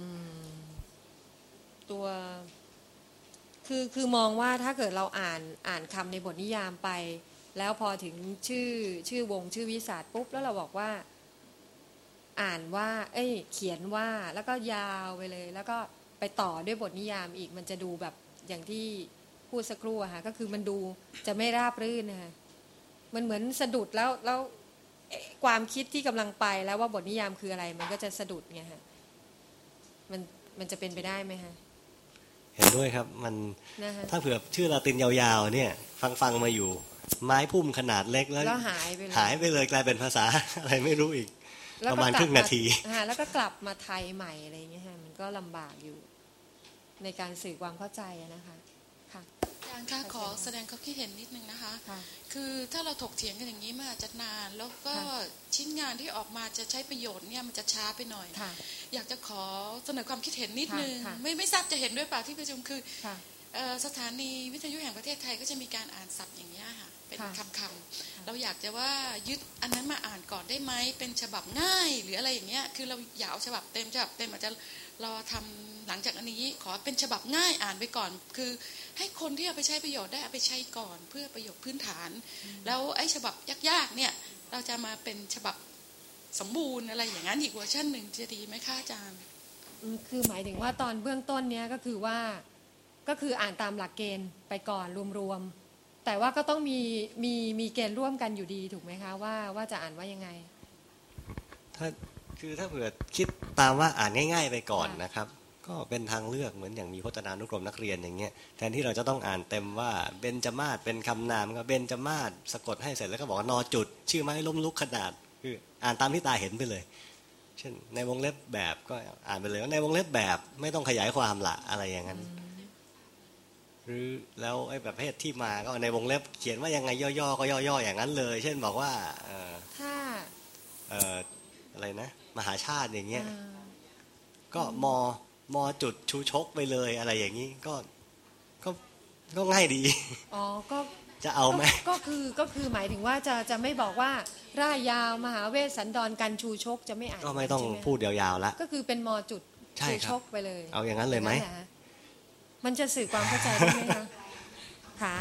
ตัวคือคือมองว่าถ้าเกิดเราอ่านอ่านคำในบทนิยามไปแล้วพอถึงชื่อชื่อวงชื่อวิสาสปุ๊บแล้วเราบอกว่าอ่านว่าเอ้ยเขียนว่าแล้วก็ยาวไปเลยแล้วก็ไปต่อด้วยบทนิยามอีกมันจะดูแบบอย่างที่พูดสักครู่อะค่ะก็คือมันดูจะไม่ราบรื่นนะคะมันเหมือนสะดุดแล้วแล้วความคิดที่กำลังไปแล้วว่าบทนิยามคืออะไรมันก็จะสะดุดไงฮะมันมันจะเป็นไปได้ไหมคะเห็นด้วยครับมันถ้าเผื่อชื่อลาตินยาวๆเนี่ยฟังฟังมาอยู่ไม้พุ่มขนาดเล็กแล้วหายไปเลยหายไปเลยกลายเป็นภาษาอะไรไม่รู้อีกประมาณครึ่งนาทีแล้วก็กลับมาไทยใหม่อะไรอย่างเงี้ยฮะมันก็ลำบากอยู่ในการสื่อความเข้าใจนะคะค่ะอาจารย์คะขอแสดงความคิดเห็นนิดนึงนะคะคือถ้าเราถกเถียงกันอย่างนี้มันอาจจะนานแล้วก็ชิ้นงานที่ออกมาจะใช้ประโยชน์เนี่ยมันจะช้าไปหน่อยอยากจะขอเสนอความคิดเห็นนิดนึงไม่ไม่ทราบจะเห็นด้วยเปล่าที่ประชุมคือสถานีวิทยุแห่งประเทศไทยก็จะมีการอ่านศัพท์อย่างนี้ค่ะเป็นคำคำเราอยากจะว่ายึดอันนั้นมาอ่านก่อนได้ไหมเป็นฉบับง่ายหรืออะไรอย่างเงี้ยคือเราอยากเอาฉบับเต็มฉบับเต็มอาจจะเราทำหลังจากอันนี้ขอเป็นฉบับง่ายอ่านไปก่อนคือให้คนที่เอาไปใช้ประโยชน์ได้เอาไปใช้ก่อนเพื่อประโยชน์พื้นฐานแล้วไอ้ฉบับยากๆเนี่ยเราจะมาเป็นฉบับสมบูรณ์อะไรอย่างนั้นอีกเวอร์ชันหนึ่งจะดีไหมคะอาจารย์คือหมายถึงว่าตอนเบื้องต้นเนี้ยก็คือว่าก็คืออ่านตามหลักเกณฑ์ไปก่อนรวมๆแต่ว่าก็ต้องมีมีมีเกณฑ์ร่วมกันอยู่ดีถูกไหมคะว่าว่าจะอ่านว่ายังไงถ้าคือถ้าเผื่อคิดตามว่าอ่านง่ายๆไปก่อนนะครับก็เป็นทางเลือกเหมือนอย่างมีพจนานุกรมนักเรียนอย่างเงี้ยแทนที่เราจะต้องอ่านเต็มว่าเบญจมาศเป็นคำนามก็เบญจมาศสะกดให้เสร็จแล้วก็บอกว่านอจุดชื่อไม้ล้มลุกขนาดคืออ่านตามที่ตาเห็นไปเลยเช่นในวงเล็บแบบก็อ่านไปเลยว่าในวงเล็บแบบไม่ต้องขยายความละอะไรอย่างนั้นหรือแล้วไอ้ประเภทที่มาก็ในวงเล็บเขียนว่ายังไงย่อๆก็ย่อๆอย่างนั้นเลยเช่นบอกว่าถ้าอะไรนะมหาชาติอย่างเงี้ยก็มอมอจุดชูชกไปเลยอะไรอย่างนี้ก็ก็ก็ง่ายดีอ๋อก็จะเอาไหมก็คือก็คือหมายถึงว่าจะจะไม่บอกว่าร่ายยาวมหาเวสสันดรกันชูชกจะไม่อ่านก็ไม่ต้องพูดยาวๆละก็คือเป็นมอจุดชูชกไปเลยเอาอย่างนั้นเลยไหมมันจะสื่อความเข้าใจได้ไหมคะค่ะ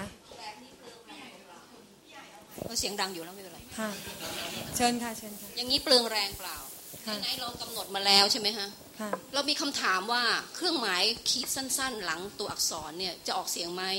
เราเสียงดังอยู่แล้วไม่เป็นไรค่ะเชิญค่ะเชิญค่ะอย่างนี้เปลืองแรงเปล่าไหนเรากำหนดมาแล้วใช่ไหมฮะเรามีคำถามว่าเครื่องหมายขีดสั้นๆหลังตัวอักษรเนี่ยจะออกเสียงไหม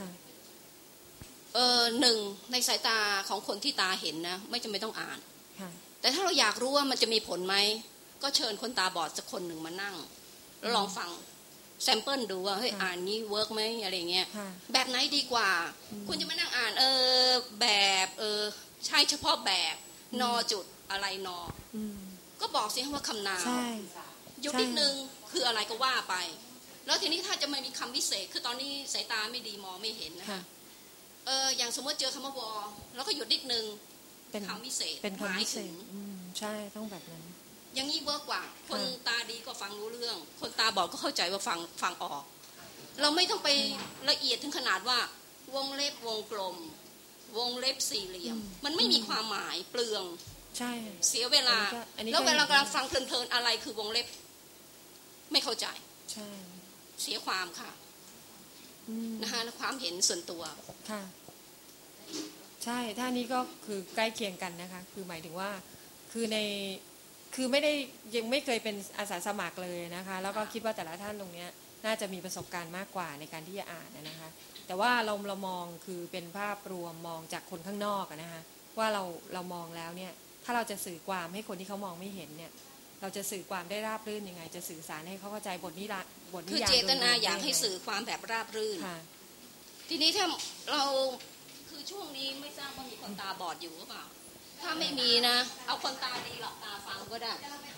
เออหนึ่งในสายตาของคนที่ตาเห็นนะไม่จำเป็นต้องอ่านแต่ถ้าเราอยากรู้ว่ามันจะมีผลไหมก็เชิญคนตาบอดสักคนหนึ่งมานั่งแล้วลองฟังแซมเปิลดูว่าเฮ้ยอ่านนี้เวิร์กไหมอะไรเงี้ยแบบไหนดีกว่าคุณจะมานั่งอ่านเออแบบเออใช่เฉพาะแบบนอจุดอะไรนอก็บอกสิว่าคำนามหยุดนิดนึงคืออะไรก็ว่าไปแล้วทีนี้ถ้าจะไม่มีคำวิเศษคือตอนนี้สายตาไม่ดีมองไม่เห็นนะคะเอออย่างสมมติเจอคำว่าวอแล้วก็หยุดนิดนึงเป็นคำวิเศษเป็นคำวิเศษใช่ต้องแบบนั้นอย่างนี้เวิร์กกว่าคนตาดีก็ฟังรู้เรื่องคนตาบอดก็เข้าใจว่าฟังฟังออกเราไม่ต้องไปละเอียดถึงขนาดว่าวงเล็บวงกลมวงเล็บสี่เหลี่ยมมันไม่มีความหมายเปลืองใช่เสียเวลาแล้วเวลากำลังฟังเพลินๆอะไรคือวงเล็บไม่เข้าใจใช่เสียความค่ะนะคะและความเห็นส่วนตัวค่ะใช่ท่านี้ก็คือใกล้เคียงกันนะคะคือหมายถึงว่าคือในคือไม่ได้ยังไม่เคยเป็นอาสาสมัครเลยนะคะแล้วก็คิดว่าแต่ละท่านตรงนี้น่าจะมีประสบการณ์มากกว่าในการที่จะอ่านนะคะแต่ว่าเราเรามองคือเป็นภาพรวมมองจากคนข้างนอกนะคะว่าเราเรามองแล้วเนี่ยถ้าเราจะสื่อความให้คนที่เขามองไม่เห็นเนี่ยเราจะสื่อความได้ราบรื่นยังไงจะสื่อสารให้เขาเข้าใจบทนี้ละบทนี้คือเจตนาอยากให้สื่อความแบบราบรื่นทีนี้ถ้าเราคือช่วงนี้ไม่ทราบว่ามีคนตาบอดอยู่หรือเปล่าถ้าไม่มีนะเอาคนตาดีหลับตาฟังก็ได้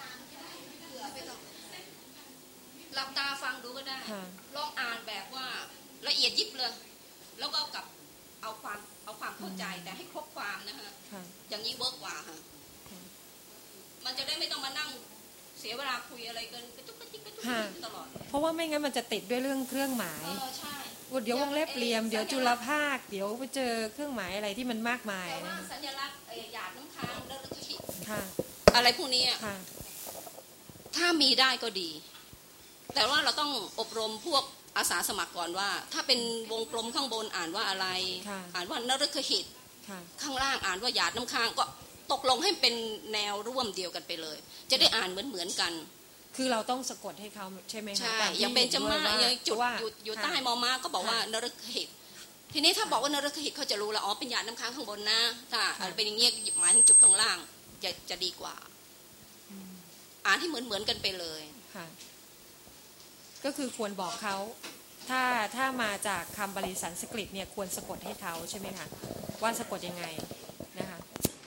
หลับตาฟังดูก็ได้ลองอ่านแบบว่าละเอียดยิบเลยแล้วก็กับเอาความเอาความเข้าใจแต่ให้ครบความนะฮะอย่างนี้เวิร์กกว่าค่ะมันจะได้ไม่ต้องมานั่งเสียเวลาคุยอะไรกันกระจุกกระจิกกระจุกตลอดเพราะว่าไม่งั้นมันจะติดด้วยเรื่องเครื่องหมายเดี๋ยววงเล็บเหลี่ยมเดี๋ยวจุลภาคเดี๋ยวไปเจอเครื่องหมายอะไรที่มันมากมายนะสัญลักษณ์หยาดน้ำค้างเรื่องขีดอะไรพวกนี้ถ้ามีได้ก็ดีแต่ว่าเราต้องอบรมพวกอาสาสมัครก่อนว่าถ้าเป็นวงกลมข้างบนอ่านว่าอะไรอ่านว่านฤคหิตข้างล่างอ่านว่าหยาดน้ำค้างก็ตกลงให้เป็นแนวร่วมเดียวกันไปเลยจะได้อ่านเหมือนเหมือนกันคือเราต้องสะกดให้เขาใช่ไหมคะใช่อย่างเป็นจมาอย่างจุดอยู่ใต้มอม้าก็บอกว่านฤคหิตทีนี้ถ้าบอกว่านฤคหิตเขาจะรู้แล้วอ๋อเป็นหยาดน้ำค้างข้างบนนะถ้าเป็นอย่างเงี้ยหมายถึงจุดข้างล่างจะจะดีกว่าอ่านให้เหมือนเหมือนกันไปเลยค่ะก็คือควรบอกเขาถ้าถ้ามาจากคำบาลีสันสกฤตเนี่ยควรสะกดให้เขาใช่ไหมคะว่าสะกดยังไงนะคะ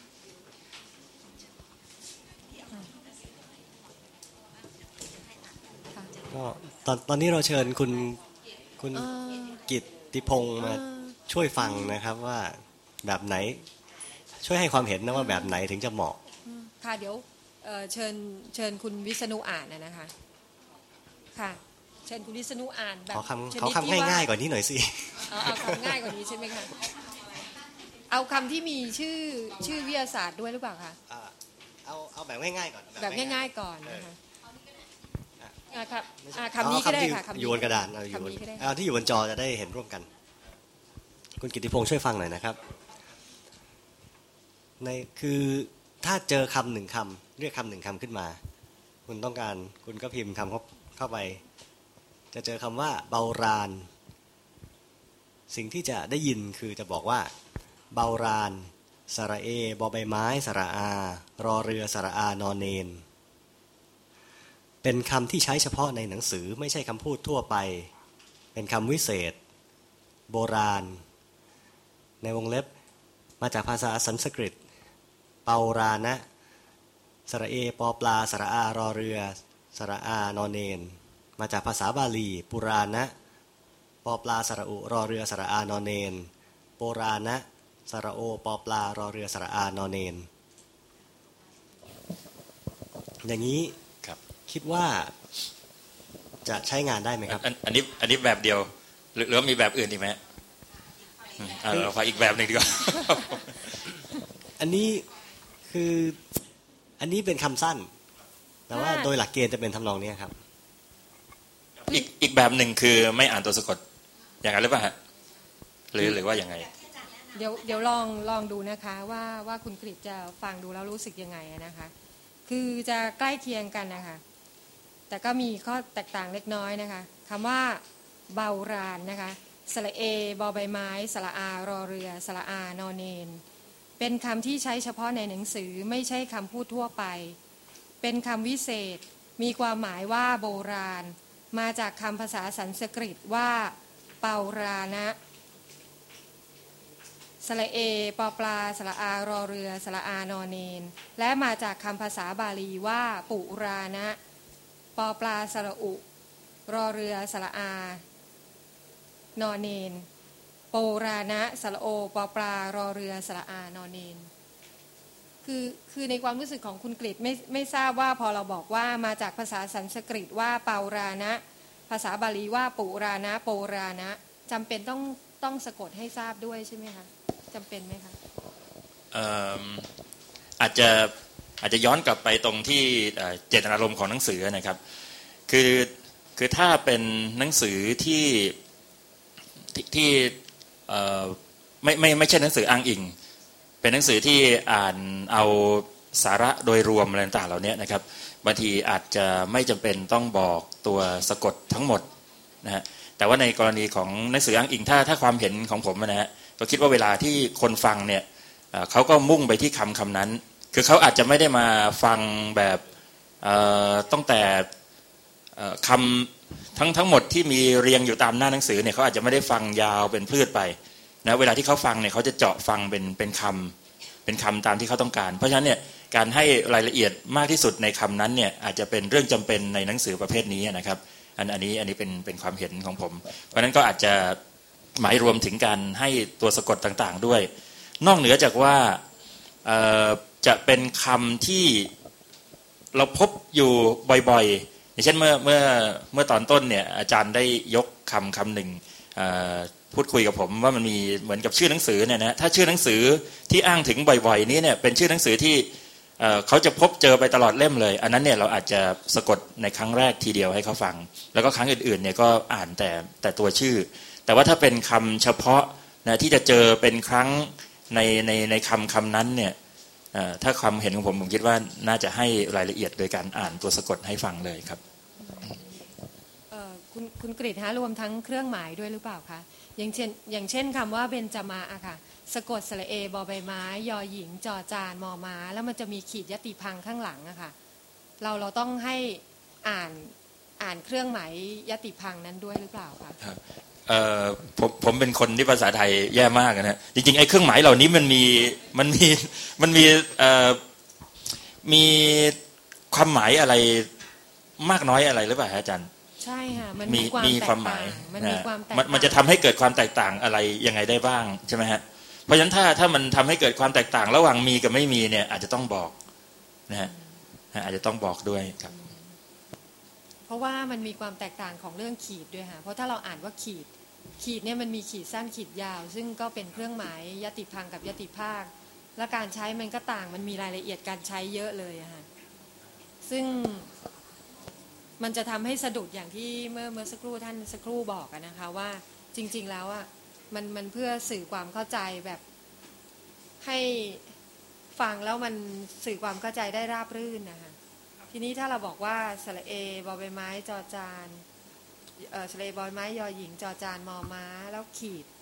ก็ตอนตอนนี้เราเชิญคุณคุณกิตติพงษ์มาช่วยฟังนะครับว่าแบบไหนช่วยให้ความเห็นนะว่าแบบไหนถึงจะเหมาะค่ะเดี๋ยวเชิญเชิญคุณวิษณุอ่านนะคะค่ะเชิญคุณวิษณุอ่านแบบขอคำขอคำง่ายๆกว่านี้หน่อยสิเอาคำง่ายกว่านี้ใช่ไหมคะเอาคำที่มีชื่อชื่อวิทยาศาสตร์ด้วยหรือเปล่าคะเอาเอาแบบง่ายๆก่อนแบบง่ายๆก่อนนะคะครับคำนี้ก็ได้ค่ะคำอยู่บนกระดานเอาอยู่เอาที่อยู่บนจอจะได้เห็นร่วมกันคุณกิตติพงษ์ช่วยฟังหน่อยนะครับในคือถ้าเจอคำหนึ่งคำเรียกคำหนึ่งคำขึ้นมาคุณต้องการคุณก็พิมพ์คำเข้าเข้าไปจะเจอคำว่าเบารานสิ่งที่จะได้ยินคือจะบอกว่าเบารานสระเอบอใบไม้สระอารอเรือสระอานอนเนนเป็นคำที่ใช้เฉพาะในหนังสือไม่ใช่คำพูดทั่วไปเป็นคำวิเศษโบราณในวงเล็บมาจากภาษาสันสกฤตเปารานะสระเอปอปลาสระอารอเรือสระอานอนเนนมาจากภาษาบาลีปุรานะปอปลาสระอุรอเรือสระอานอนเนนโปรานะสระโอปอปลารอเรือสระอานอนเนนอย่างนี้คิดว่าจะใช้งานได้ไหมครับอันนี้อันนี้แบบเดียวหรือว่ามีแบบอื่นอีกไหมเราฟังอีกแบบหนึ่งดีกว่าอันนี้คืออันนี้เป็นคำสั้นแต่ว่าโดยหลักเกณฑ์จะเป็นทำนองนี้ครับอีกอีกแบบหนึ่งคือไม่อ่านตัวสะกดอย่างนั้นหรือเปล่าฮะหรือหรือว่าอย่างไงเดี๋ยวเดี๋ยวลองลองดูนะคะว่าว่าคุณกฤษจะฟังดูแล้วรู้สึกยังไงนะคะคือจะใกล้เคียงกันนะคะแต่ก็มีข้อแตกต่างเล็กน้อยนะคะคำว่าเบารานนะคะสระเอบอใบไม้สระอารอเรือสระอานอนเนนเป็นคำที่ใช้เฉพาะในหนังสือไม่ใช่คำพูดทั่วไปเป็นคำวิเศษมีความหมายว่าโบราณมาจากคำภาษาสันสกฤตว่าเปารานะสระเอปอปลาสระอารอเรือสระอานอนเนนและมาจากคำภาษาบาลีว่าปุรานะปอปลาสระอุรอเรือสระอานอนเนนโปรานะสระโอปอปลารอเรือสระอานอนเนนคือคือในความรู้สึกของคุณกฤษไม่ไม่ทราบว่าพอเราบอกว่ามาจากภาษาสันสกฤตว่าเปารานะภาษาบาลีว่าปุรานะโปรานะจำเป็นต้องต้องสะกดให้ทราบด้วยใช่ไหมคะจำเป็นไหมคะอาจจะอาจจะย้อนกลับไปตรงที่เจตนารมณ์ของหนังสือนะครับคือคือถ้าเป็นหนังสือที่ที่ไม่ไม่ไม่ใช่หนังสืออ้างอิงเป็นหนังสือที่อ่านเอาสาระโดยรวมอะไรต่างๆเหล่านี้นะครับบางทีอาจจะไม่จำเป็นต้องบอกตัวสะกดทั้งหมดนะฮะแต่ว่าในกรณีของหนังสืออ้างอิงถ้าถ้าความเห็นของผมนะฮะก็คิดว่าเวลาที่คนฟังเนี่ยเขาก็มุ่งไปที่คำคำนั้นคือเขาอาจจะไม่ได้มาฟังแบบตั้งแต่คำทั้งทั้งหมดที่มีเรียงอยู่ตามหน้าหนังสือเนี่ยเขาอาจจะไม่ได้ฟังยาวเป็นพืชไปนะเวลาที่เขาฟังเนี่ยเขาจะเจาะฟังเป็นเป็นคำเป็นคำตามที่เขาต้องการเพราะฉะนั้นเนี่ยการให้รายละเอียดมากที่สุดในคำนั้นเนี่ยอาจจะเป็นเรื่องจำเป็นในหนังสือประเภทนี้นะครับอันอันนี้อันนี้เป็นเป็นความเห็นของผมเพราะฉะนั้นก็อาจจะหมายรวมถึงการให้ตัวสะกดต่างๆด้วยนอกเหนือจากว่าจะเป็นคำที่เราพบอยู่บ่อยๆอย่างเช่นเมื่อเมื่อเมื่อตอนต้นเนี่ยอาจารย์ได้ยกคำคำหนึ่งพูดคุยกับผมว่ามันมีเหมือนกับชื่อหนังสือเนี่ยนะถ้าชื่อหนังสือที่อ้างถึงบ่อยๆนี้เนี่ยเป็นชื่อหนังสือที่เขาจะพบเจอไปตลอดเล่มเลยอันนั้นเนี่ยเราอาจจะสะกดในครั้งแรกทีเดียวให้เขาฟังแล้วก็ครั้งอื่นๆเนี่ยก็อ่านแต่แต่ตัวชื่อแต่ว่าถ้าเป็นคำเฉพาะนะที่จะเจอเป็นครั้งในในในคำคำนั้นเนี่ยถ้าความเห็นของผมผมคิดว่าน่าจะให้รายละเอียดโดยการอ่านตัวสะกดให้ฟังเลยครับคุณคุณกฤษฮะรวมทั้งเครื่องหมายด้วยหรือเปล่าคะอย่างเช่นอย่างเช่นคำว่าเบญจมาอะค่ะสะกดสระเอบอใบไม้ยอหญิงจอจานมอม้าแล้วมันจะมีขีดยติพังข้างหลังอะค่ะเราเราต้องให้อ่านอ่านเครื่องหมายยติพังนั้นด้วยหรือเปล่าคะครับเอ่อผมผมเป็นคนที่ภาษาไทยแย่มากนะจริงๆไอ้เครื่องหมายเหล่านี้มันมีมันมีมันมีเอ่อมีความหมายอะไรมากน้อยอะไรหรือเปล่าอาจารย์ใช่ค่ะมันมีมีความหมายมันมีความแตกต่างมันจะทำให้เกิดความแตกต่างอะไรยังไงได้บ้างใช่ไหมฮะเพราะฉะนั้นถ้าถ้ามันทำให้เกิดความแตกต่างระหว่างมีกับไม่มีเนี่ยอาจจะต้องบอกนะฮะอาจจะต้องบอกด้วยครับเพราะว่ามันมีความแตกต่างของเรื่องขีดด้วยค่ะเพราะถ้าเราอ่านว่าขีดขีดเนี่ยมันมีขีดสั้นขีดยาวซึ่งก็เป็นเครื่องหมายยติพังกับยติภาคและการใช้มันก็ต่างมันมีรายละเอียดการใช้เยอะเลยอะค่ะซึ่งมันจะทำให้สะดุดอย่างที่เมื่อเมื่อสักครู่ท่านสักครู่บอกนะคะว่าจริงๆแล้วอ่ะมันมันเพื่อสื่อความเข้าใจแบบให้ฟังแล้วมันสื่อความเข้าใจได้ราบรื่นนะคะทีนี้ถ้าเราบอกว่าสระเอบอใบไม้จอจานเออสระเอบอใบไม้ยอหญิงจอจานมอม้าแล้วขีด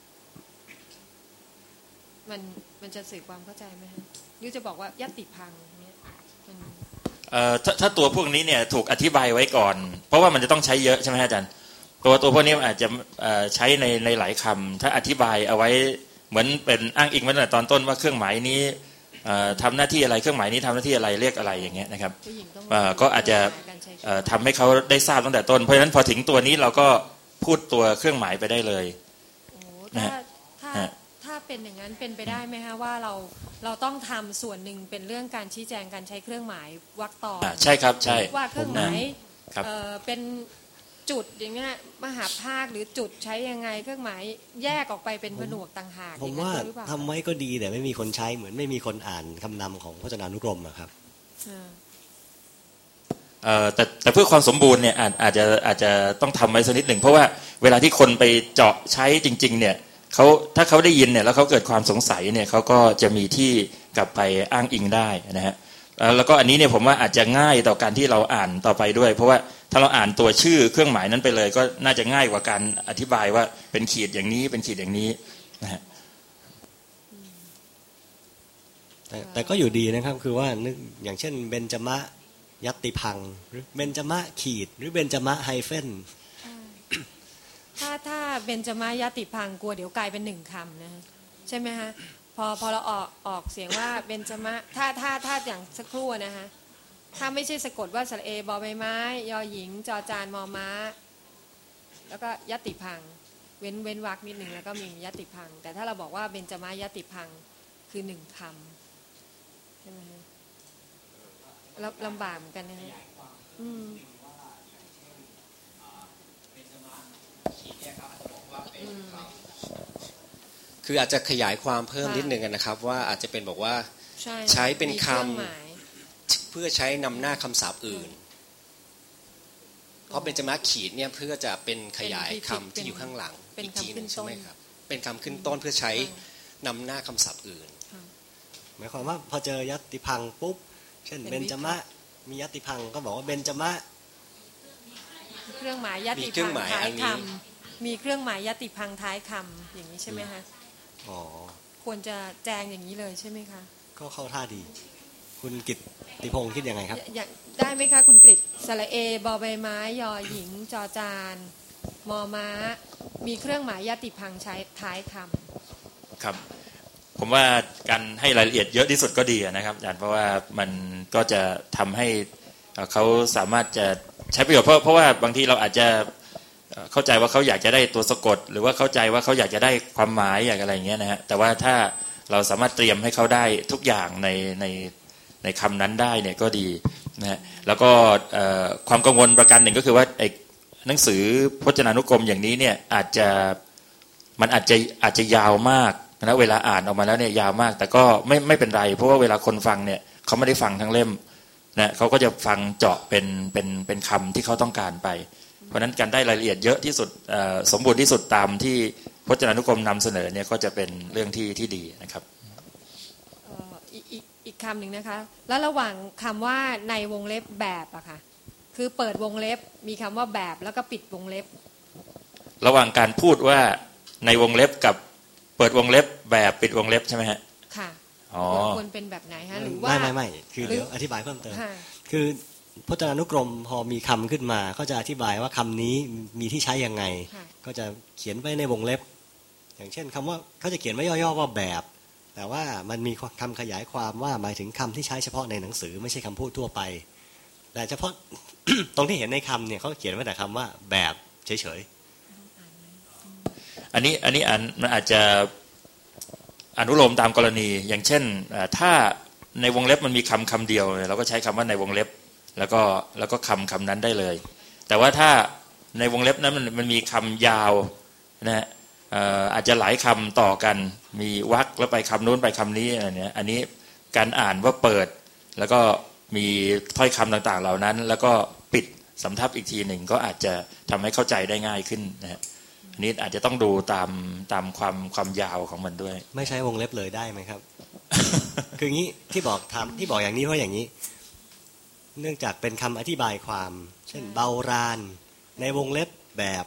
มันมันจะสื่อความเข้าใจไหมคะหรือจะบอกว่ายติพังเนี่ยมันเอ่อถ้าถ้าตัวพวกนี้เนี่ยถูกอธิบายไว้ก่อนเพราะว่ามันจะต้องใช้เยอะใช่ไหมอาจารย์ตัวตัวพวกนี้อาจจะใช้ในในหลายคำถ้าอธิบายเอาไว้เหมือนเป็นอ้างอิงมาตั้งแต่ตอนต้นว่าเครื่องหมายนี้ทำหน้าที่อะไรเครื่องหมายนี้ทำหน้าที่อะไรเรียกอะไรอย่างเงี้ยนะครับก็อาจจะทำให้เขาได้ทราบตั้งแต่ต้นเพราะฉะนั้นพอถึงตัวนี้เราก็พูดตัวเครื่องหมายไปได้เลยถ้าถ้าถ้าเป็นอย่างนั้นเป็นไปได้ไหมคะว่าเราเราต้องทำส่วนหนึ่งเป็นเรื่องการชี้แจงการใช้เครื่องหมายวรรคต่อใช่ครับใช่ว่าเครื่องหมายเป็นจุดอย่างเงี้ยมหาภาคหรือจุดใช้ยังไงเครื่องหมายแยกออกไปเป็นผนวกต่างหากผมว่าทำไว้ก็ดีแต่ไม่มีคนใช้เหมือนไม่มีคนอ่านคำนำของพจนานุกรมอะครับแต่แต่เพื่อความสมบูรณ์เนี่ยอาจอาจจะอาจจะต้องทำไว้สักนิดหนึ่งเพราะว่าเวลาที่คนไปเจาะใช้จริงๆเนี่ยเขาถ้าเขาได้ยินเนี่ยแล้วเขาเกิดความสงสัยเนี่ยเขาก็จะมีที่กลับไปอ้างอิงได้นะฮะแล้วก็อันนี้เนี่ยผมว่าอาจจะง่ายต่อการที่เราอ่านต่อไปด้วยเพราะว่าถ้าเราอ่านตัวชื่อเครื่องหมายนั้นไปเลยก็น่าจะง่ายกว่าการอธิบายว่าเป็นขีดอย่างนี้เป็นขีดอย่างนี้นะฮะแต่แต่ก็อยู่ดีนะครับคือว่านึกอย่างเช่นเบญจมะยัตติพังหรือเบญจมะขีดหรือเบญจมะไฮเฟนถ้าถ้าเบญจมะยัตติพังกลัวเดี๋ยวกลายเป็นหนึ่งคำนะใช่ไหมฮะพอพอเราออกออกเสียงว่าเบญจมะถ้าถ้าถ้าอย่างสักครู่นะฮะถ้าไม่ใช่สะกดว่าสระเอบอใบไม้ยอหญิงจอจานมอม้าแล้วก็ยัตติพังเว้นเว้นวรรคนิดหนึ่งแล้วก็มียัตติพังแต่ถ้าเราบอกว่าเบญจมะยัตติพังคือหนึ่งคำใช่ไหมฮะลำบากเหมือนกันนะฮะอืมคืออาจจะขยายความเพิ่มนิดนึงนะครับว่าอาจจะเป็นบอกว่าใช้เป็นคำเพื่อใช้นำหน้าคำศัพท์อื่นเพราะเบญจมขีดเนี่ยเพื่อจะเป็นขยายคำที่อยู่ข้างหลังอีกทีนึงใช่ไหมครับเป็นคำขึ้นต้นเพื่อใช้นำหน้าคำศัพท์อื่นหมายความว่าพอเจอยัตติพังปุ๊บเช่นเบญจมะมียัตติพังก็บอกว่าเบญจมะเครื่องหมายยัตติพังท้ายคำมีเครื่องหมายยัตติพังท้ายคำอย่างนี้ใช่ไหมคะอ๋อควรจะแจงอย่างนี้เลยใช่ไหมคะก็เข้าท่าดีคุณกิตติพงศ์คิดยังไงครับได้ไหมคะคุณกฤษสระเอบอใบไม้ยอหญิงจอจานมอม้ามีเครื่องหมายยัตติพังใช้ท้ายคำครับผมว่าการให้รายละเอียดเยอะที่สุดก็ดีนะครับอาจารย์เพราะว่ามันก็จะทำให้เขาสามารถจะใช้ประโยชน์เพราะเพราะว่าบางทีเราอาจจะเข้าใจว่าเขาอยากจะได้ตัวสะกดหรือว่าเข้าใจว่าเขาอยากจะได้ความหมายอยากอะไรอย่างเงี้ยนะฮะแต่ว่าถ้าเราสามารถเตรียมให้เขาได้ทุกอย่างในในในคำนั้นได้เนี่ยก็ดีนะฮะแล้วก็ความกังวลประการหนึ่งก็คือว่าไอ้หนังสือพจนานุกรมอย่างนี้เนี่ยอาจจะมันอาจจะอาจจะยาวมากนะเวลาอ่านออกมาแล้วเนี่ยยาวมากแต่ก็ไม่ไม่เป็นไรเพราะว่าเวลาคนฟังเนี่ยเขาไม่ได้ฟังทั้งเล่มนะเขาก็จะฟังเจาะเป็นเป็นเป็นคำที่เขาต้องการไปเพราะนั้นการได้รายละเอียดเยอะที่สุดสมบูรณ์ที่สุดตามที่พจนานุกรมนำเสนอเนี่ยก็จะเป็นเรื่องที่ที่ดีนะครับอีกอีกอีกคำหนึ่งนะคะแล้วระหว่างคำว่าในวงเล็บแบบอะค่ะคือเปิดวงเล็บมีคำว่าแบบแล้วก็ปิดวงเล็บระหว่างการพูดว่าในวงเล็บกับเปิดวงเล็บแบบปิดวงเล็บใช่ไหมฮะค่ะอ๋อควรเป็นแบบไหนฮะหรือว่าไม่ไม่ไม่คือเดี๋ยวอธิบายเพิ่มเติมคือพจนานุกรมพอมีคำขึ้นมาก็จะอธิบายว่าคำนี้มีที่ใช้ยังไงก็จะเขียนไว้ในวงเล็บอย่างเช่นคำว่าเขาจะเขียนไว้ย่อๆว่าแบบแต่ว่ามันมีคำขยายความว่าหมายถึงคำที่ใช้เฉพาะในหนังสือไม่ใช่คำพูดทั่วไปแต่เฉพาะ ตรงที่เห็นในคำเนี่ยเขาเขียนไว้แต่คำว่าแบบเฉยๆอันนี้อันนี้อันมันอาจจะอนุโลมตามกรณีอย่างเช่นถ้าในวงเล็บมันมีคำคำเดียวเราก็ใช้คำว่าในวงเล็บแล้วก็แล้วก็คำคำนั้นได้เลยแต่ว่าถ้าในวงเล็บนั้นมันมันมีคำยาวนะฮะอาจจะหลายคำต่อกันมีวรรคแล้วไปคำนู้นไปคำนี้อะไรเนี้ยอันนี้การอ่านว่าเปิดแล้วก็มีถ้อยคำต่างๆเหล่านั้นแล้วก็ปิดสำทับอีกทีหนึ่งก็อาจจะทำให้เข้าใจได้ง่ายขึ้นนะฮะอันนี้อาจจะต้องดูตามตามความความยาวของมันด้วยไม่ใช้วงเล็บเลยได้ไหมครับ คืออย่างนี้ที่บอกทำที่บอกอย่างนี้เพราะอย่างนี้เนื่องจากเป็นคำอธิบายความเช่นเบารานในวงเล็บแบบ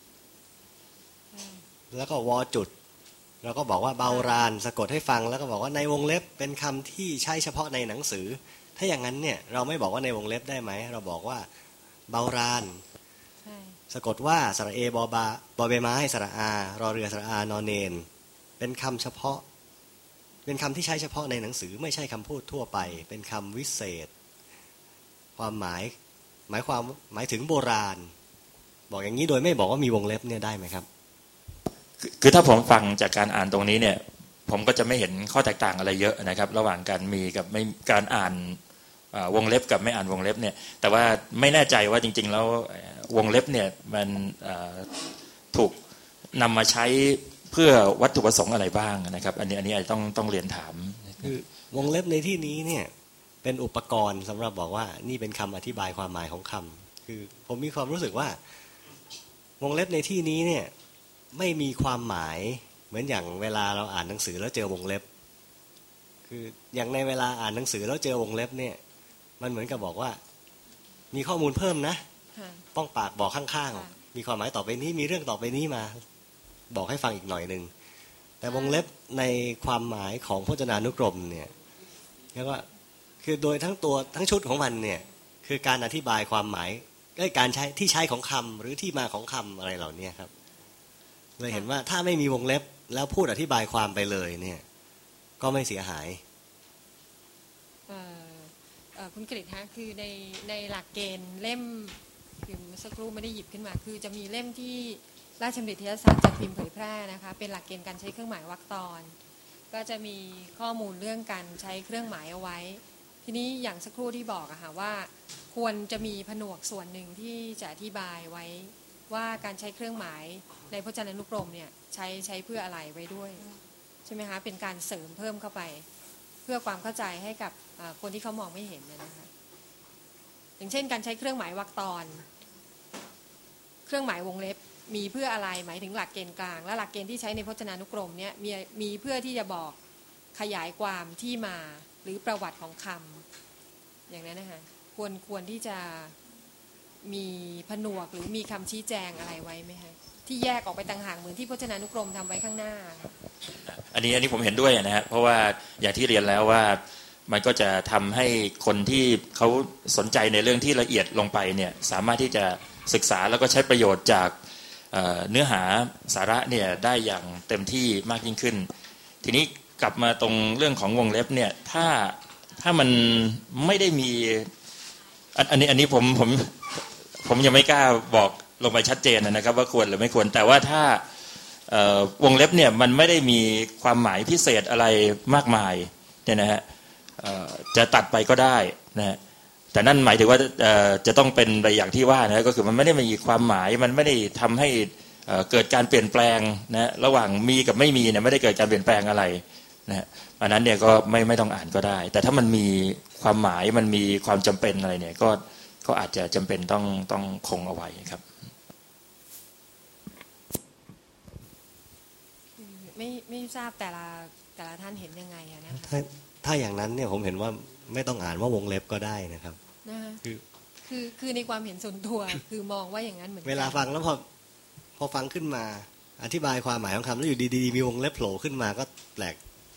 แล้วก็วอจุดเราก็บอกว่าเบารานสะกดให้ฟังแล้วก็บอกว่าในวงเล็บเป็นคำที่ใช้เฉพาะในหนังสือถ้าอย่างนั้นเนี่ยเราไม่บอกว่าในวงเล็บได้ไหมเราบอกว่าเบารานสะกดว่าสระเอบอบาบอใบไม้สระอารอเรือสระอานอนเนนเป็นคำเฉพาะเป็นคำที่ใช้เฉพาะในหนังสือไม่ใช่คำพูดทั่วไปเป็นคำวิเศษความหมายหมายความหมายถึงโบราณบอกอย่างนี้โดยไม่บอกว่ามีวงเล็บเนี่ยได้ไหมครับคือถ้าผมฟังจากการอ่านตรงนี้เนี่ยผมก็จะไม่เห็นข้อแตกต่างอะไรเยอะนะครับระหว่างการมีกับไม่การอ่านวงเล็บกับไม่อ่านวงเล็บเนี่ยแต่ว่าไม่แน่ใจว่าจริงๆแล้ววงเล็บเนี่ยมันถูกนำมาใช้เพื่อวัตถุประสงค์อะไรบ้างนะครับอันนี้อันนี้อาจจะต้องต้องเรียนถามคือวงเล็บในที่นี้เนี่ยเป็นอุปกรณ์สำหรับบอกว่านี่เป็นคำอธิบายความหมายของคำคือผมมีความรู้สึกว่าวงเล็บในที่นี้เนี่ยไม่มีความหมายเหมือนอย่างเวลาเราอ่านหนังสือแล้วเจอวงเล็บคืออย่างในเวลาอ่านหนังสือแล้วเจอวงเล็บเนี่ยมันเหมือนกับบอกว่ามีข้อมูลเพิ่มนะป้องปากบอกข้างๆมีความหมายต่อไปนี้มีเรื่องต่อไปนี้มาบอกให้ฟังอีกหน่อยนึงแต่วงเล็บในความหมายของพจนานุกรมเนี่ยเรียกว่าคือโดยทั้งตัวทั้งชุดของมันเนี่ยคือการอธิบายความหมายการใช้ที่ใช้ของคำหรือที่มาของคำอะไรเหล่านี้ครับเลยเห็นว่าถ้าไม่มีวงเล็บแล้วพูดอธิบายความไปเลยเนี่ยก็ไม่เสียหายคุณกฤษฮะคือในในหลักเกณฑ์เล่มคือสักครู่ไม่ได้หยิบขึ้นมาคือจะมีเล่มที่ราชบัณฑิตยสารจัดพิมพ์เผยแพร่นะคะเป็นหลักเกณฑ์การใช้เครื่องหมายวรรคตอนก็จะมีข้อมูลเรื่องการใช้เครื่องหมายเอาไว้ทีนี้อย่างสักครู่ที่บอกอะค่ะว่าควรจะมีผนวกส่วนหนึ่งที่จะอธิบายไว้ว่าการใช้เครื่องหมายในพจนานุกรมเนี่ยใช้ใช้เพื่ออะไรไว้ด้วยช่ไหมคะเป็นการเสริมเพิ่มเข้าไปเพื่อความเข้าใจให้กับคนที่เขามองไม่เห็นนะคะอย่างเช่นการใช้เครื่องหมายวรรคตอนเครื่องหมายวงเล็บมีเพื่ออะไรหมายถึงหลักเกณฑ์กลางและหลักเกณฑ์ที่ใช้ในพจนานุกรมเนี่ยมีมีเพื่อที่จะบอกขยายความที่มาหรือประวัติของคำอย่างนั้นนะคะควรควรที่จะมีผนวกหรือมีคำชี้แจงอะไรไว้ไหมคะที่แยกออกไปต่างหากเหมือนที่พจนานุกรมทำไว้ข้างหน้าอันนี้อันนี้ผมเห็นด้วยนะฮะเพราะว่าอย่างที่เรียนแล้วว่ามันก็จะทำให้คนที่เขาสนใจในเรื่องที่ละเอียดลงไปเนี่ยสามารถที่จะศึกษาแล้วก็ใช้ประโยชน์จากเนื้อหาสาระเนี่ยได้อย่างเต็มที่มากยิ่งขึ้นทีนี้กลับมาตรงเรื่องของวงเล็บเนี่ยถ้าถ้ามันไม่ได้มีอันนี้อันนี้ผมผมผมยังไม่กล้าบอกลงไปชัดเจนนะครับว่าควรหรือไม่ควรแต่ว่าถ้าวงเล็บเนี่ยมันไม่ได้มีความหมายพิเศษอะไรมากมายเนี่ยนะฮะจะตัดไปก็ได้นะแต่นั่นหมายถึงว่าจะต้องเป็นไปอย่างที่ว่านะก็คือมันไม่ได้มีความหมายมันไม่ได้ทำให้เกิดการเปลี่ยนแปลงนะระหว่างมีกับไม่มีเนี่ยไม่ได้เกิดการเปลี่ยนแปลงอะไรนะอันนั้นเนี่ยก็ไม่ไม่ต้องอ่านก็ได้แต่ถ้ามันมีความหมายมันมีความจำเป็นอะไรเนี่ยก็ก็อาจจะจำเป็นต้องต้องคงเอาไว้ครับไม่ไม่ทราบแต่ละแต่ละท่านเห็นยังไงอะนะถ้าถ้าอย่างนั้นเนี่ยผมเห็นว่าไม่ต้องอ่านว่าวงเล็บก็ได้นะครับนะคะคือคือคือในความเห็นส่วนตัวคือมองว่าอย่างนั้นเหมือนเวลาฟังแล้วพอพอฟังขึ้นมาอธิบายความหมายของคำแล้วอยู่ดีๆมีวงเล็บโผล่ขึ้นมาก็แปลก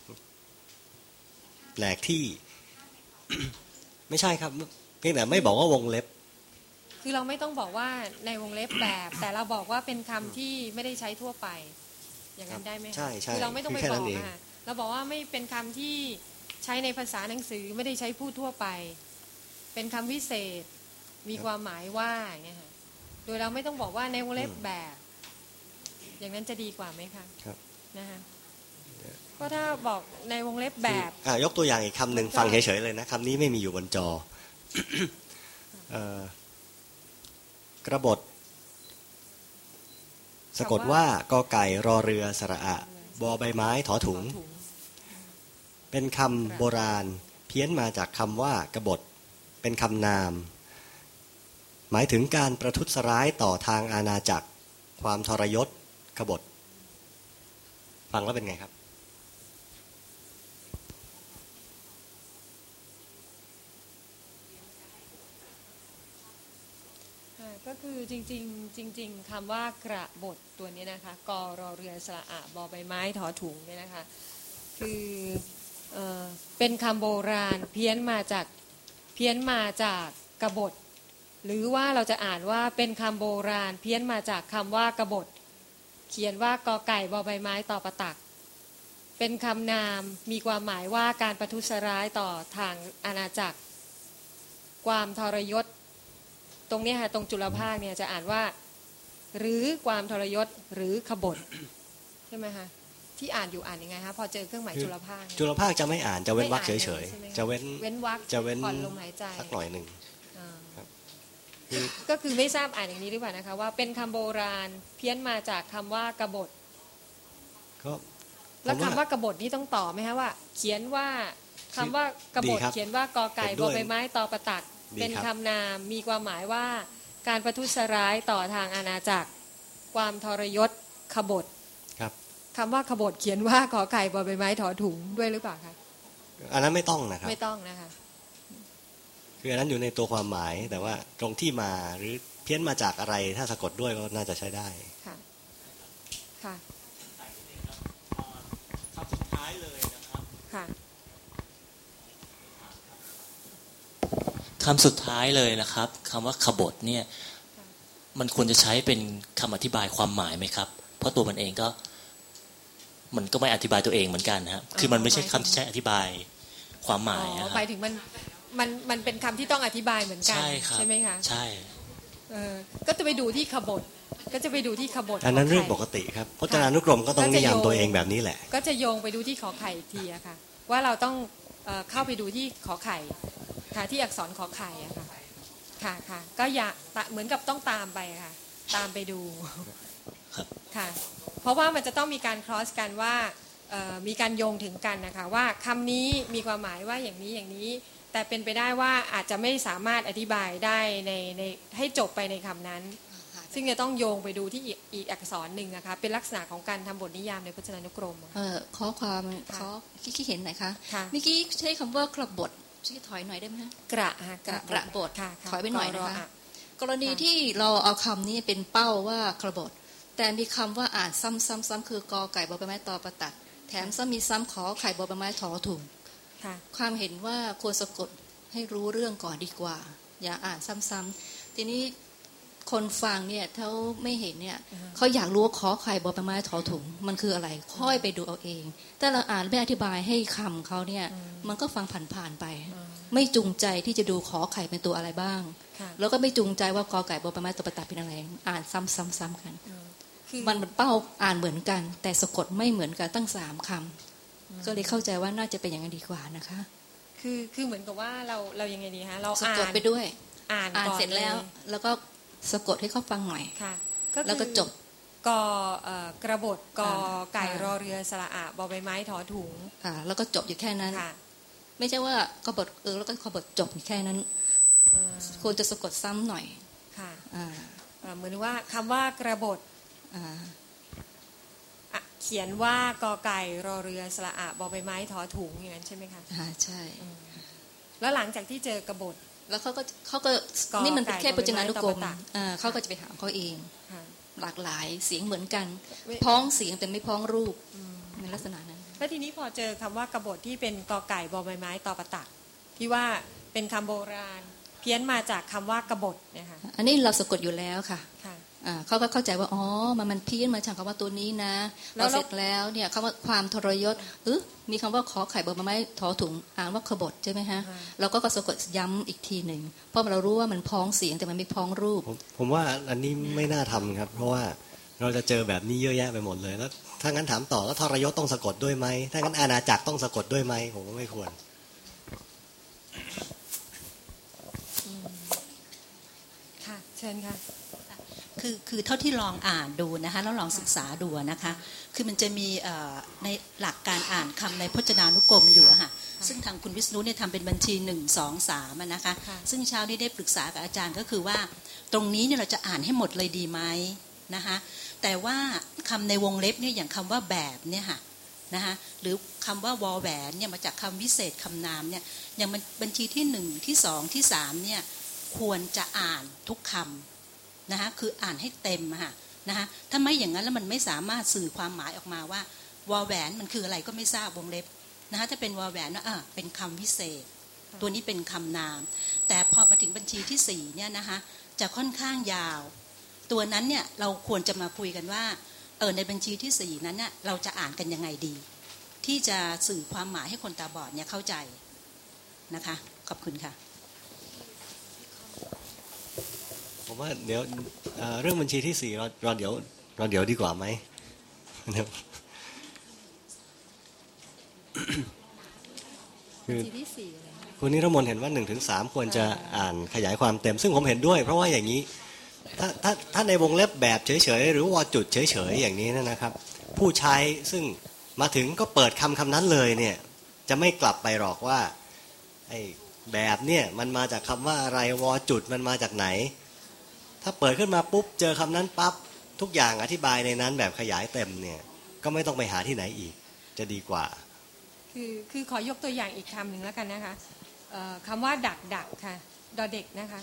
แปลกที่ ไม่ใช่ครับเพียงแต่ไม่บอกว่าวงเล็บคือเราไม่ต้องบอกว่าในวงเล็บแบบแต่เราบอกว่าเป็นคำที่ไม่ได้ใช้ทั่วไปอย่างนั้นได้ไหมใช่ใช่คือเราไม่ต้องไปบอกค่ะเราบอกว่าไม่เป็นคำที่ใช้ในภาษาหนังสือไม่ได้ใช้พูดทั่วไปเป็นคำวิเศษมีความหมายว่าอย่างเงี้ยค่ะโดยเราไม่ต้องบอกว่าในวงเล็บแบบอย่างนั้นจะดีกว่าไหมคะครับนะคะเพราะถ้าบอกในวงเล็บแบบอ่ายกตัวอย่างอีกคำหนึ่งฟังเฉยๆเลยนะคำนี้ไม่มีอยู่บนจอ กระบฏสะกดว่ากอไก่รอเรือสระอะบอใบไม้ถอถุงเป็นคำโบราณเพี้ยนมาจากคำว่ากบฏเป็นคำนามหมายถึงการประทุษร้ายต่อทางอาณาจักรความทรยศกบฏฟังแล้วเป็นไงครับก็คือจริงๆจริงๆคำว่ากระบฏตัวนี้นะคะกรอเรือสระอะบอใบไม้ถอถุงเนี่ยนะคะคือเอ่อเป็นคำโบราณเพี้ยนมาจากเพี้ยนมาจากกบฏหรือว่าเราจะอ่านว่าเป็นคำโบราณเพี้ยนมาจากคำว่ากบฏเขียนว่ากอไก่บอใบไม้ต่อประตักเป็นคำนามมีความหมายว่าการประทุษร้ายต่อทางอาณาจักรความทรยศตรงนี้ค่ะตรงจุลภาคเนี่ยจะอ่านว่าหรือความทรยศหรือขบฏใช่ไหมคะที่อ่านอยู่อ่านยังไงคะพอเจอเครื่องหมายจุลภาคจุลภาคจะไม่อ่านจะเว้นวรรคเฉยๆจะเว้นเว้นวรรคจะเว้นผ่อนลมหายใจสักหน่อยหนึ่งก็คือไม่ทราบอ่านอย่างนี้หรือเปล่านะคะว่าเป็นคำโบราณเพี้ยนมาจากคำว่ากบฏแล้วคำว่ากบฏนี่ต้องต่อไหมคะว่าเขียนว่าคำว่ากบฏเขียนว่ากอไก่บอใบไม้ตอประตักเป็นคำนามมีความหมายว่าการประทุษร้ายต่อทางอาณาจักรความทรยศขบฏครับคำว่าขบฏเขียนว่าขอไก่บอใบไม้ถอถุงด้วยหรือเปล่าคะอันนั้นไม่ต้องนะครับไม่ต้องนะคะคืออันนั้นอยู่ในตัวความหมายแต่ว่าตรงที่มาหรือเพี้ยนมาจากอะไรถ้าสะกดด้วยก็น่าจะใช้ได้ค่ะค่ะคำสุดท้ายเลยนะครับค่ะคำสุดท้ายเลยนะครับคำว่าขบฏเนี่ยมันควรจะใช้เป็นคำอธิบายความหมายไหมครับเพราะตัวมันเองก็มันก็ไม่อธิบายตัวเองเหมือนกันนะครับคือมันไม่ใช่คำที่ใช้อธิบายความหมายนะครับหมายถึงมันมันมันเป็นคำที่ต้องอธิบายเหมือนกันใช่ไหมคะใช่เออก็จะไปดูที่ขบฏก็จะไปดูที่ขบฏอันนั้นเรื่องปกติครับพจนานุกรมก็ต้องนิยามตัวเองแบบนี้แหละก็จะโยงไปดูที่ขอไข่อีกทีอะค่ะว่าเราต้องเข้าไปดูที่ขอไข่ค่ะที่อักษรขอไข่อะค่ะค่ะค่ะก็อย่าเหมือนกับต้องตามไปค่ะตามไปดูค่ะเพราะว่ามันจะต้องมีการ cross กันว่ามีการโยงถึงกันนะคะว่าคำนี้มีความหมายว่าอย่างนี้อย่างนี้แต่เป็นไปได้ว่าอาจจะไม่สามารถอธิบายได้ในในให้จบไปในคำนั้นซึ่งจะต้องโยงไปดูที่อีกอักษรหนึ่งนะคะเป็นลักษณะของการทำบทนิยามในพจนานุกรมเออขอความขอคิดเห็นหน่อยคะเมื่อกี้ใช้คำว่ากระบฏช่วยถอยหน่อยได้ไหมคะกระกระกระบฏถอยไปหน่อยนะคะกรณีที่เราเอาคำนี้เป็นเป้าว่ากระบฏแต่มีคำว่าอ่านซ้ำๆๆคือกอไก่บอใบไม้ตอประตัดแถมซ้ำมีซ้ำขอไข่บอใบไม้ถอถุงความเห็นว่าควรสะกดให้รู้เรื่องก่อนดีกว่าอย่าอ่านซ้ำๆทีนี้คนฟังเนี่ยเขาไม่เห็นเนี่ยเขาอยากรู้ว่าขอไข่บอใบไม้ถอถุงมันคืออะไรค่อยไปดูเอาเองถ้าเราอ่านไม่อธิบายให้คำเขาเนี่ยมันก็ฟังผ่านๆไปไม่จูงใจที่จะดูขอไข่เป็นตัวอะไรบ้างแล้วก็ไม่จูงใจว่ากอไก่บอใบไม้ตอประตัดเป็นอะไรอ่านซ้ำๆๆกันมันเป้าอ่านเหมือนกันแต่สะกดไม่เหมือนกันตั้งสามคำก็เลยเข้าใจว่าน่าจะเป็นอย่างนั้นดีกว่านะคะคือคือเหมือนกับว่าเราเรายังไงดีคะเราสะกดไปด้วยอ่านอ่านเสร็จแล้วแล้วก็สะกดให้เขาฟังหน่อยค่ะแล้วก็จบกอกระบฏกอไก่รอเรือสระอะบอใบไม้ถอถุงค่ะแล้วก็จบอยู่แค่นั้นไม่ใช่ว่ากระบฏเออแล้วก็กระบฏจบแค่นั้นควรจะสะกดซ้ำหน่อยค่ะเหมือนว่าคำว่ากระบฏเขียนว่ากอไก่รอเรือสระอะบอใบไม้ถอถุงอย่างนั้นใช่ไหมคะอ่าใช่แล้วหลังจากที่เจอกบฏแล้วเขาก็เขาก็นี่มันเป็นแค่พจนานุกรมเขาก็จะไปถามเขาเองหลากหลายเสียงเหมือนกันพ้องเสียงแต่ไม่พ้องรูปในลักษณะนั้นแล้วทีนี้พอเจอคำว่ากบฏที่เป็นกอไก่บอใบไม้ตอประตักที่ว่าเป็นคำโบราณเพี้ยนมาจากคำว่ากบฏเนี่ยค่ะอันนี้เราสะกดอยู่แล้วค่ะเขาก็เข้าใจว่าอ๋อมันมันเพี้ยนมาจากคำว่าตัวนี้นะเราเสร็จแล้วเนี่ยคำว่าความทรยศเออมีคำว่าขอไข่บอใบไม้ถอถุงอ่านว่าขบฏใช่ไหมฮะเราก็สะกดย้ำอีกทีหนึ่งเพราะเรารู้ว่ามันพ้องเสียงแต่มันไม่พ้องรูปผมว่าอันนี้ไม่น่าทำครับเพราะว่าเราจะเจอแบบนี้เยอะแยะไปหมดเลยแล้วถ้างั้นถามต่อแล้วทรยศต้องสะกดด้วยไหมถ้างั้นอาณาจักรต้องสะกดด้วยไหมผมว่าไม่ควรค่ะเชิญค่ะคือคือเท่าที่ลองอ่านดูนะคะแล้วลองศึกษาดูนะคะคือมันจะมีในหลักการอ่านคำในพจนานุกรมอยู่ค่ะซึ่งทางคุณวิษณุเนี่ยทำเป็นบัญชีหนึ่งสองสามนะคะซึ่งเช้านี้ได้ปรึกษากับอาจารย์ก็คือว่าตรงนี้เนี่ยเราจะอ่านให้หมดเลยดีไหมนะคะแต่ว่าคำในวงเล็บเนี่ยอย่างคำว่าแบบเนี่ยค่ะนะคะหรือคำว่าวอแหวนเนี่ยมาจากคำวิเศษคำนามเนี่ยอย่างบัญชีที่หนึ่งที่สองที่สามเนี่ยควรจะอ่านทุกคำนะคะคืออ่านให้เต็มค่ะนะคะถ้าไม่อย่างนั้นแล้วมันไม่สามารถสื่อความหมายออกมาว่าวอแหวนมันคืออะไรก็ไม่ทราบวงเล็บนะคะถ้าเป็นวอแหวนว่าอ่ะเป็นคำวิเศษตัวนี้เป็นคำนามแต่พอมาถึงบัญชีที่สี่เนี่ยนะคะจะค่อนข้างยาวตัวนั้นเนี่ยเราควรจะมาคุยกันว่าเออในบัญชีที่สี่นั้นเนี่ยเราจะอ่านกันยังไงดีที่จะสื่อความหมายให้คนตาบอดเนี่ยเข้าใจนะคะขอบคุณค่ะผมว่าเดี๋ยวเรื่องบัญชีที่สี่เราเราเดี๋ยวเราเดี๋ยวดีกว่าไหมคือคุณนิรมนต์เห็นว่าหนึ่งถึงสามควรจะอ่านขยายความเต็มซึ่งผมเห็นด้วยเพราะว่าอย่างนี้ถ้าถ้าถ้าในวงเล็บแบบเฉยๆหรือว่าจุดเฉยๆอย่างนี้นะครับผู้ใช้ซึ่งมาถึงก็เปิดคำคำนั้นเลยเนี่ยจะไม่กลับไปหรอกว่าไอ้แบบเนี่ยมันมาจากคำว่าอะไรวอจุดมันมาจากไหนถ้าเปิดขึ้นมาปุ๊บเจอคำนั้นปั๊บทุกอย่างอธิบายในนั้นแบบขยายเต็มเนี่ยก็ไม่ต้องไปหาที่ไหนอีกจะดีกว่าคือคือขอยกตัวอย่างอีกคำหนึ่งแล้วกันนะคะคำว่าดักดักค่ะดอเด็กนะคะ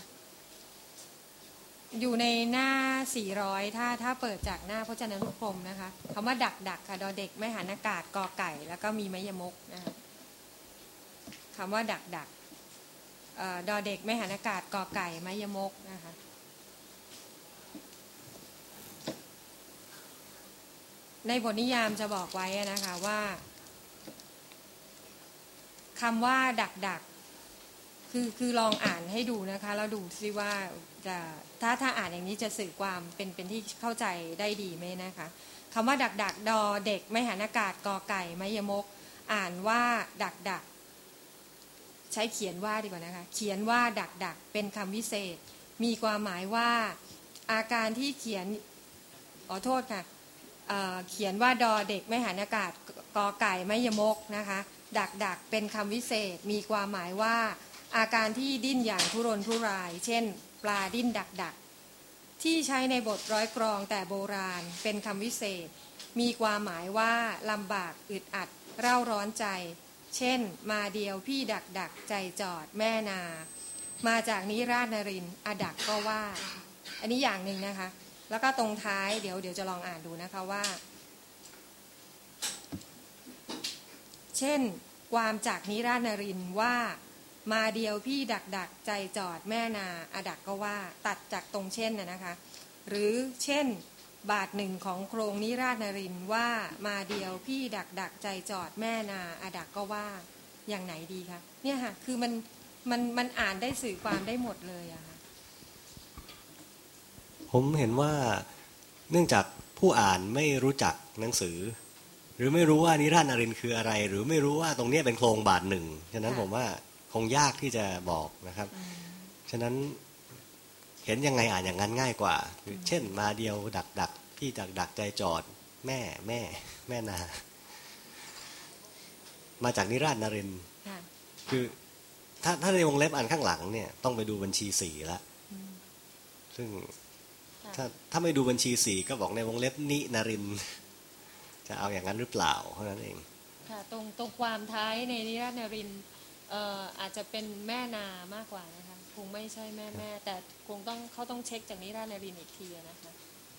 อยู่ในหน้าสี่ร้อยถ้าถ้าเปิดจากหน้าพจนานุกรมนะคะคำว่าดักดักค่ะดอเด็กไม่หันอากาศกอไก่แล้วก็มีไม้ยมกนะคะคำว่าดักดักดอเด็กไม่หันอากาศกอไก่ไม้ยมกนะคะในบทนิยามจะบอกไว้นะคะว่าคำว่าดักดักคือคือลองอ่านให้ดูนะคะแล้วดูซิว่าจะถ้าถ้าอ่านอย่างนี้จะสื่อความเป็นเป็นที่เข้าใจได้ดีไหมนะคะคำว่าดักดักดอเด็กไม่หันอากาศกอไก่ไม้ยมกอ่านว่าดักดักใช้เขียนว่าดีกว่านะคะเขียนว่าดักดักเป็นคำวิเศษมีความหมายว่าอาการที่เขียนขอโทษค่ะเขียนว่าดอเด็กไม่หันอากาศกอไก่ไม้ยมกนะคะดักดักเป็นคำวิเศษมีความหมายว่าอาการที่ดิ้นอย่างทุรนทุรายเช่นปลาดิ้นดักดักที่ใช้ในบทร้อยกรองแต่โบราณเป็นคำวิเศษมีความหมายว่าลำบากอึดอัดเร่าร้อนใจเช่นมาเดียวพี่ดักดักใจจอดแม่นามาจากนิราศนรินทร์อดักก็ว่าอันนี้อย่างหนึ่งนะคะแล้วก็ตรงท้ายเดี๋ยวเดี๋ยวจะลองอ่านดูนะคะว่าเช่นความจากนิราศนรินทร์ว่ามาเดียวพี่ดักดักใจจอดแม่นาอดักก็ว่าตัดจากตรงเช่นน่ะนะคะหรือเช่นบาทหนึ่งของโครงนิราศนรินทร์ว่ามาเดียวพี่ดักดักใจจอดแม่นาอดักก็ว่าอย่างไหนดีคะเนี่ยค่ะคือมันมันมันอ่านได้สื่อความได้หมดเลยอะค่ะผมเห็นว่าเนื่องจากผู้อ่านไม่รู้จักหนังสือหรือไม่รู้ว่านิราศนรินทร์คืออะไรหรือไม่รู้ว่าตรงนี้เป็นโครงบาทหนึ่งฉะนั้นผมว่าคงยากที่จะบอกนะครับฉะนั้นเห็นยังไงอ่านอย่างนั้นง่ายกว่าเช่นมาเดียวดักดักพี่ดักดักใจจอดแม่แม่แม่นามาจากนิราศนรินทร์คือถ้าถ้าในวงเล็บอ่านข้างหลังเนี่ยต้องไปดูบัญชีสี่ละซึ่งถ้าถ้าไม่ดูบัญชีสี่ก็บอกในวงเล็บนินรินทร์จะเอาอย่างนั้นหรือเปล่าเท่านั้นเองค่ะตรงตรงความท้ายในนิราศนรินทร์เอ่ออาจจะเป็นแม่นามากกว่านะคะคงไม่ใช่แม่แม่แต่คงต้องเขาต้องเช็คจากนิราศนรินทร์อีกทีนะคะ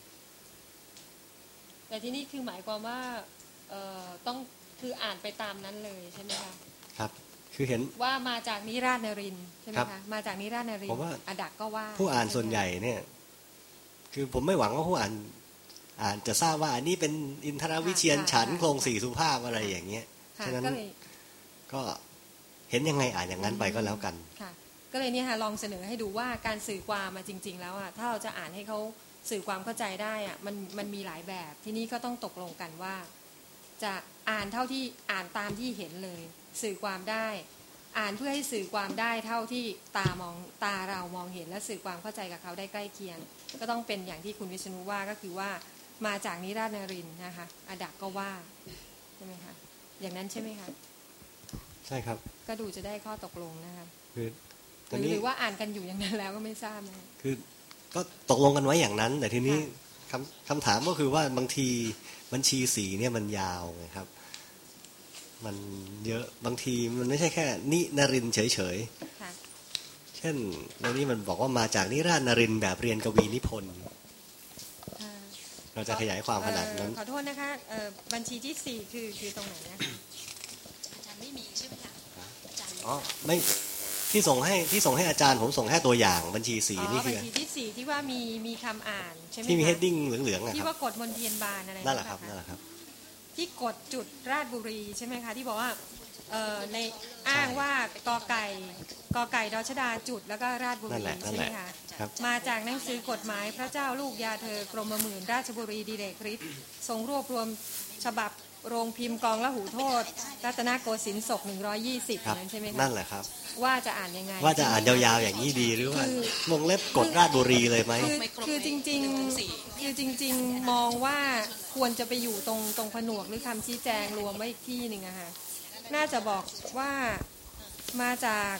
แต่ที่นี่คือหมายความว่าเอ่อต้องคืออ่านไปตามนั้นเลยใช่ไหมคะครับคือเห็นว่ามาจากนิราศนรินทร์ใช่ไหมคะมาจากนิราศนรินทร์อดักก็ว่าผู้อ่านส่วนใหญ่เนี่ยคือผมไม่หวังว่าผู้อ่านอ่านจะทราบว่าอันนี้เป็นอินทรวิเชียรฉันท์โครงสี่สุภาพอะไรอย่างเงี้ยฉะนั้นก็เห็นยังไงอ่านอย่างนั้นไปก็แล้วกันค่ะก็เลยเนี่ยค่ะลองเสนอให้ดูว่าการสื่อความมาจริงๆแล้วอ่ะถ้าเราจะอ่านให้เขาสื่อความเข้าใจได้อ่ะมันมันมีหลายแบบที่นี่ก็ต้องตกลงกันว่าจะอ่านเท่าที่อ่านตามที่เห็นเลยสื่อความได้อ่านเพื่อให้สื่อความได้เท่าที่ตามองตาเรามองเห็นและสื่อความเข้าใจกับเขาได้ใกล้เคียงก็ต้องเป็นอย่างที่คุณวิษณุว่าก็คือว่ามาจากนิราศนรินทร์นะคะอดักก็ว่าใช่ไหมคะอย่างนั้นใช่ไหมคะใช่ครับก็ดูจะได้ข้อตกลงนะคะคือหรือว่าอ่านกันอยู่อย่างนั้นแล้วก็ไม่ทราบนะคือก็ตกลงกันไว้อย่างนั้นแต่ทีนี้คำคำถามก็คือว่าบางทีบัญชีสีเนี่ยมันยาวไงครับมันเยอะบางทีมันไม่ใช่แค่นินรินทร์เฉยๆเช่นในนี้มันบอกว่ามาจากนิราศนรินทร์แบบเรียนกวีนิพนธ์เราจะขยายความขนาดนั้นขอโทษนะคะบัญชีที่สี่คือคือตรงไหนนะอาจารย์ไม่มีใช่ไหมคะอ๋อไม่ที่ส่งให้ที่ส่งให้อาจารย์ผมส่งแค่ตัวอย่างบัญชีสี่นี่คือบัญชีที่สี่ที่ว่ามีมีคำอ่านใช่ไหมที่มี heading เหลืองๆนะครับที่ว่ากดมนเทียนบานอะไรนั่นแหละครับนั่นแหละครับที่กดจุดราชบุรีใช่ไหมคะที่บอกว่าในอ้างว่ากอไก่กอไก่ดชดาจุดแล้วก็ราชบุรีใช่ไหมคะมาจากหนังสือกฎหมายพระเจ้าลูกยาเธอกรมหมื่นราชบุรีดิเรกฤทธิ์ทรงรวบรวมฉบับโรงพิมพ์กองละหูโทษรัตนโกสินทร์ศกหนึ่งร้อยยี่สิบนั้นใช่ไหมคะนั่นแหละครับว่าจะอ่านยังไงว่าจะอ่านยาวๆอย่างนี้ดีหรือว่าวงเล็บกดราชบุรีเลยไหมคือจริงๆคือจริงๆมองว่าควรจะไปอยู่ตรงตรงผนวกหรือคำชี้แจงรวมไว้อีกที่หนึ่งอะค่ะน่าจะบอกว่ามาจาก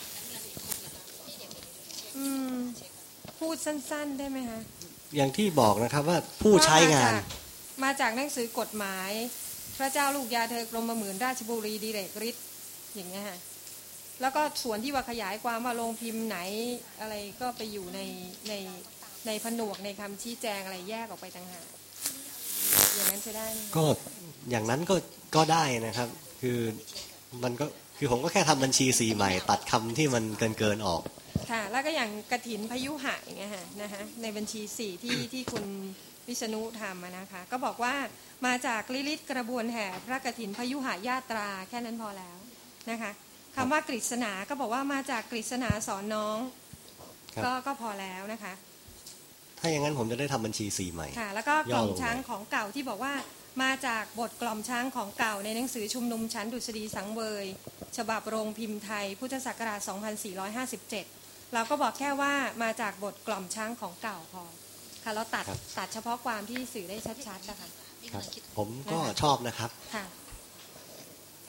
อืมพูดสั้นๆได้ไหมคะอย่างที่บอกนะครับว่าผู้ใช้งานมาจากหนังสือกฎหมายพระเจ้าลูกยาเธอกรมหมื่นราชบุรีดิเรกฤทธิ์อย่างเงี้ยค่ะแล้วก็ส่วนที่ว่าขยายความว่าโรงพิมพ์ไหนอะไรก็ไปอยู่ในในในผนวกในคำชี้แจงอะไรแยกออกไปต่างหากอย่างนั้นจะได้ก็อย่างนั้นก็ก็ได้นะครับคือมันก็คือผมก็แค่ทำบัญชีสีใหม่ตัดคำที่มันเกินเกินออกค่ะแล้วก็อย่างกฐินพยุหะอย่างเงี้ยค่ะนะคะในบัญชีสี่ที่ที่คุณวิษณุทำนะคะก็บอกว่ามาจากลิลิตกระบวนแห่พระกฐินพยุหญาตราแค่นั้นพอแล้วนะคะคำว่ากฤษณาก็บอกว่ามาจากกฤษณาสอนน้องก็ก็พอแล้วนะคะถ้าอย่างนั้นผมจะได้ทำบัญชีสี่ใหม่ค่ะแล้วก็กล่อมช้างของเก่าที่บอกว่ามาจากบทกล่อมช้างของเก่าในหนังสือชุมนุมชั้นดุษฎีสังเวยฉบับโรงพิมพ์ไทยพุทธศักราชสองพันสี่ร้อยห้าสิบเจ็ดเราก็บอกแค่ว่ามาจากบทกล่อมช้างของเก่าพอค่ะเราตัดตัดเฉพาะความที่สื่อได้ชัดๆนะคะผมก็ชอบนะครับค่ะ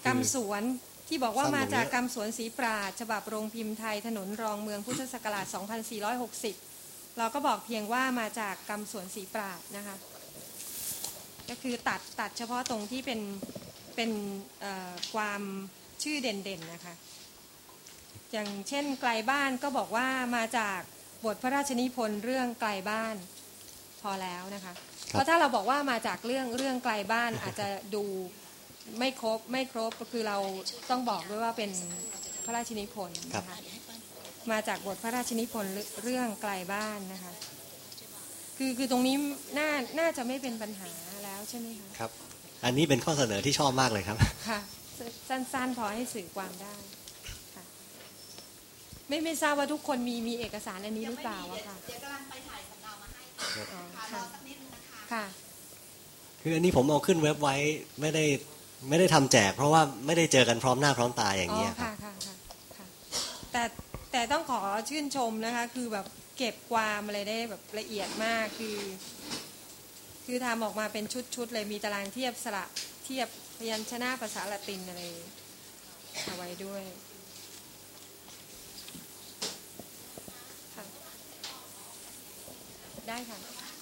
กรรมสวนที่บอกว่ามาจากกรรมสวนศรีปราชญ์ฉบับโรงพิมพ์ไทยถนนรองเมืองพุทธศักราชสองพันสี่ร้อยหกสิบเราก็บอกเพียงว่ามาจากกรรมสวนศรีปราชญ์นะคะก็คือตัดตัดเฉพาะตรงที่เป็นเป็นความชื่อเด่นๆนะคะอย่างเช่นไกลบ้านก็บอกว่ามาจากบทพระราชนิพนธ์เรื่องไกลบ้านพอแล้วนะคะเพราะถ้าเราบอกว่ามาจากเรื่องเรื่องไกลบ้านอาจจะดูไม่ครบไม่ครบก็คือเราต้องบอกด้วยว่าเป็นพระราชนิพนธ์นะคะมาจากบทพระราชนิพนธ์เรื่องไกลบ้านนะคะคือคือตรงนี้น่าน่าจะไม่เป็นปัญหาแล้วใช่ไหมคะครับอันนี้เป็นข้อเสนอที่ชอบมากเลยครับค่ะสั้นๆพอให้สื่อความได้ค่ะไม่ไม่ทราบว่าทุกคนมีมีเอกสารอันนี้หรือเปล่าอะค่ะเดี๋ยวกำลังไปถ่ายสำเนามาให้ค่ะรอสักนิดนึงนะคะค่ะคืออันนี้ผมเอาขึ้นเว็บไว้ไม่ได้ไม่ได้ทำแจกเพราะว่าไม่ได้เจอกันพร้อมหน้าพร้อมตาอย่างเงี้ยค่ะค่ะค่ะค่ะแต่แต่ต้องขอชื่นชมนะคะคือแบบเก็บความอะไรได้แบบละเอียดมากคือคือทำออกมาเป็นชุดๆเลยมีตารางเทียบสระเทียบพยัญชนะภาษาละตินอะไรเอาไว้ด้วยได้ค่ะ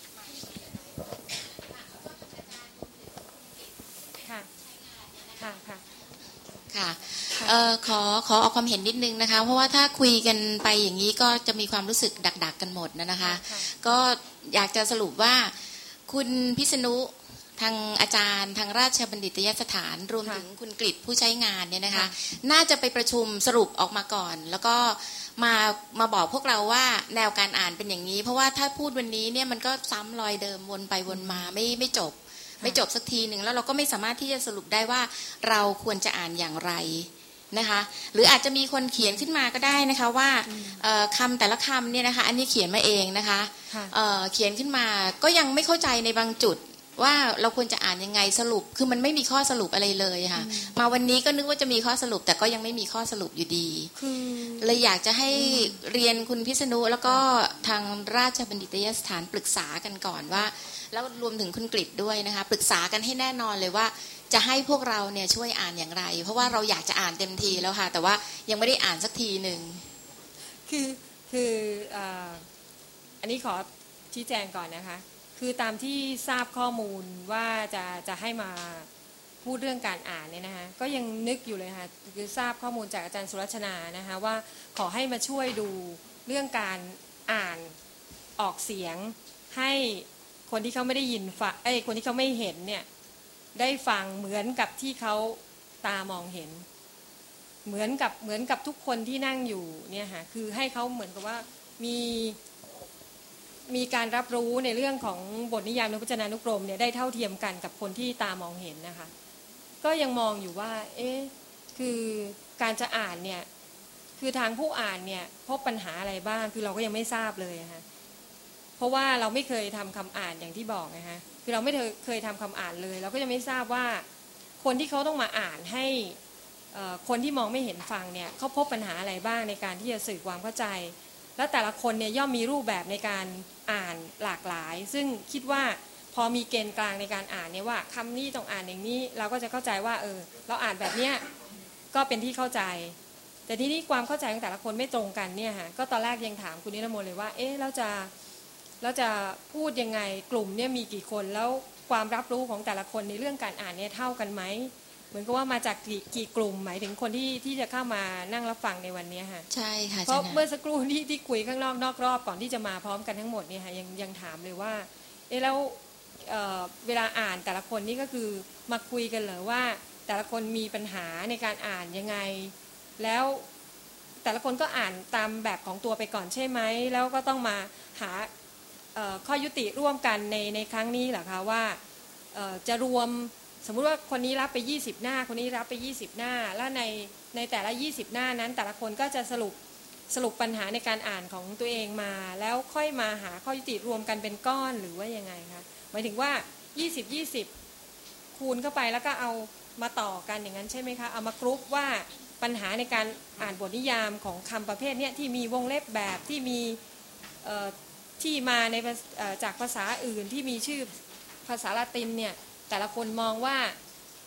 ค่ะค่ะค่ะค่ะเอ่อขอขอออกความเห็นนิดนึงนะคะเพราะว่าถ้าคุยกันไปอย่างนี้ก็จะมีความรู้สึกดักๆกันหมดนะคะก็อยากจะสรุปว่าคุณพิษณุทางอาจารย์ทางราชบัณฑิตยสถานรวมถึงคุณกฤษผู้ใช้งานเนี่ยนะคะน่าจะไปประชุมสรุปออกมาก่อนแล้วก็มามาบอกพวกเราว่าแนวการอ่านเป็นอย่างนี้เพราะว่าถ้าพูดวันนี้เนี่ยมันก็ซ้ำรอยเดิมวนไปวนมาไม่ไม่จบไม่จบสักทีหนึ่งแล้วเราก็ไม่สามารถที่จะสรุปได้ว่าเราควรจะอ่านอย่างไรนะคะหรืออาจจะมีคนเขียนขึ้นมาก็ได้นะคะว่าคำแต่ละคำเนี่ยนะคะอันนี้เขียนมาเองนะคะเเขียนขึ้นมาก็ยังไม่เข้าใจในบางจุดว่าเราควรจะอ่านยังไงสรุปคือมันไม่มีข้อสรุปอะไรเลยค่ะมาวันนี้ก็นึกว่าจะมีข้อสรุปแต่ก็ยังไม่มีข้อสรุปอยู่ดีเลยอยากจะให้เรียนคุณพิษณุแล้วก็ทางราชบัณฑิตยสถานปรึกษากันก่อนว่าแล้วรวมถึงคุณกฤษด้วยนะคะปรึกษากันให้แน่นอนเลยว่าจะให้พวกเราเนี่ยช่วยอ่านอย่างไรเพราะว่าเราอยากจะอ่านเต็มทีแล้วค่ะแต่ว่ายังไม่ได้อ่านสักทีหนึ่งคือคืออันนี้ขอชี้แจงก่อนนะคะคือตามที่ทราบข้อมูลว่าจะจะให้มาพูดเรื่องการอ่านเนี่ยนะคะก็ยังนึกอยู่เลยค่ะคือทราบข้อมูลจากอาจารย์สุรชนานะคะว่าขอให้มาช่วยดูเรื่องการอ่านออกเสียงให้คนที่เขาไม่ได้ยินฟังไอ้คนที่เขาไม่เห็นเนี่ยได้ฟังเหมือนกับที่เขาตามองเห็นเหมือนกับเหมือนกับทุกคนที่นั่งอยู่เนี่ยค่ะคือให้เขาเหมือนกับว่ามีมีการรับรู้ในเรื่องของบทนิยามในพจนานุกรมเนี่ยได้เท่าเทียมกันกับคนที่ตามองเห็นนะคะก็ยังมองอยู่ว่าเอ๊ะคือการจะอ่านเนี่ยคือทางผู้อ่านเนี่ยพบปัญหาอะไรบ้างคือเราก็ยังไม่ทราบเลยค่ะเพราะว่าเราไม่เคยทำคำอ่านอย่างที่บอกนะคะคือเราไม่เคยทำคำอ่านเลยเราก็ยังไม่ทราบว่าคนที่เขาต้องมาอ่านให้คนที่มองไม่เห็นฟังเนี่ยเขาพบปัญหาอะไรบ้างในการที่จะสื่อความเข้าใจและแต่ละคนเนี่ยย่อมมีรูปแบบในการอ่านหลากหลายซึ่งคิดว่าพอมีเกณฑ์กลางในการอ่านเนี่ยว่าคำนี้ต้องอ่านอย่างนี้เราก็จะเข้าใจว่าเออเราอ่านแบบเนี้ยก็เป็นที่เข้าใจแต่ทีนี้ความเข้าใจของแต่ละคนไม่ตรงกันเนี่ยฮะก็ตอนแรกยังถามคุณนิรมนต์เลยว่าเอ๊ะเราจะเราจะพูดยังไงกลุ่มเนี่ยมีกี่คนแล้วความรับรู้ของแต่ละคนในเรื่องการอ่านเนี่ยเท่ากันไหมเหมือนกับว่ามาจากกี่กี่กลุ่มหมายถึงคนที่ที่จะเข้ามานั่งรับฟังในวันนี้ค่ะใช่ค่ะเพราะเมื่อสักครู่ที่ที่คุยข้างนอกนอกรอบก่อนที่จะมาพร้อมกันทั้งหมดเนี่ยค่ะยังยังถามเลยว่าเอ๊ะแล้ว เ, เวลาอ่านแต่ละคนนี่ก็คือมาคุยกันเหรอว่าแต่ละคนมีปัญหาในการอ่านยังไงแล้วแต่ละคนก็อ่านตามแบบของตัวไปก่อนใช่ไหมแล้วก็ต้องมาหาข้อยุติร่วมกันในในครั้งนี้เหรอคะว่าจะรวมสมมุติว่าคนนี้รับไปยี่สิบหน้าคนนี้รับไปยี่สิบหน้าแล้วในในแต่ละยี่สิบหน้านั้นแต่ละคนก็จะสรุปสรุปปัญหาในการอ่านของตัวเองมาแล้วค่อยมาหาข้อยุติรวมกันเป็นก้อนหรือว่ายังไงคะหมายถึงว่ายี่สิบ ยี่สิบคูณเข้าไปแล้วก็เอามาต่อกันอย่างนั้นใช่ไหมคะเอามากรุ๊ปว่าปัญหาในการอ่านบทนิยามของคำประเภทนี้ที่มีวงเล็บแบบที่มีที่มาในจากภาษาอื่นที่มีชื่อภาษาละตินเนี่ยแต่ละคนมองว่า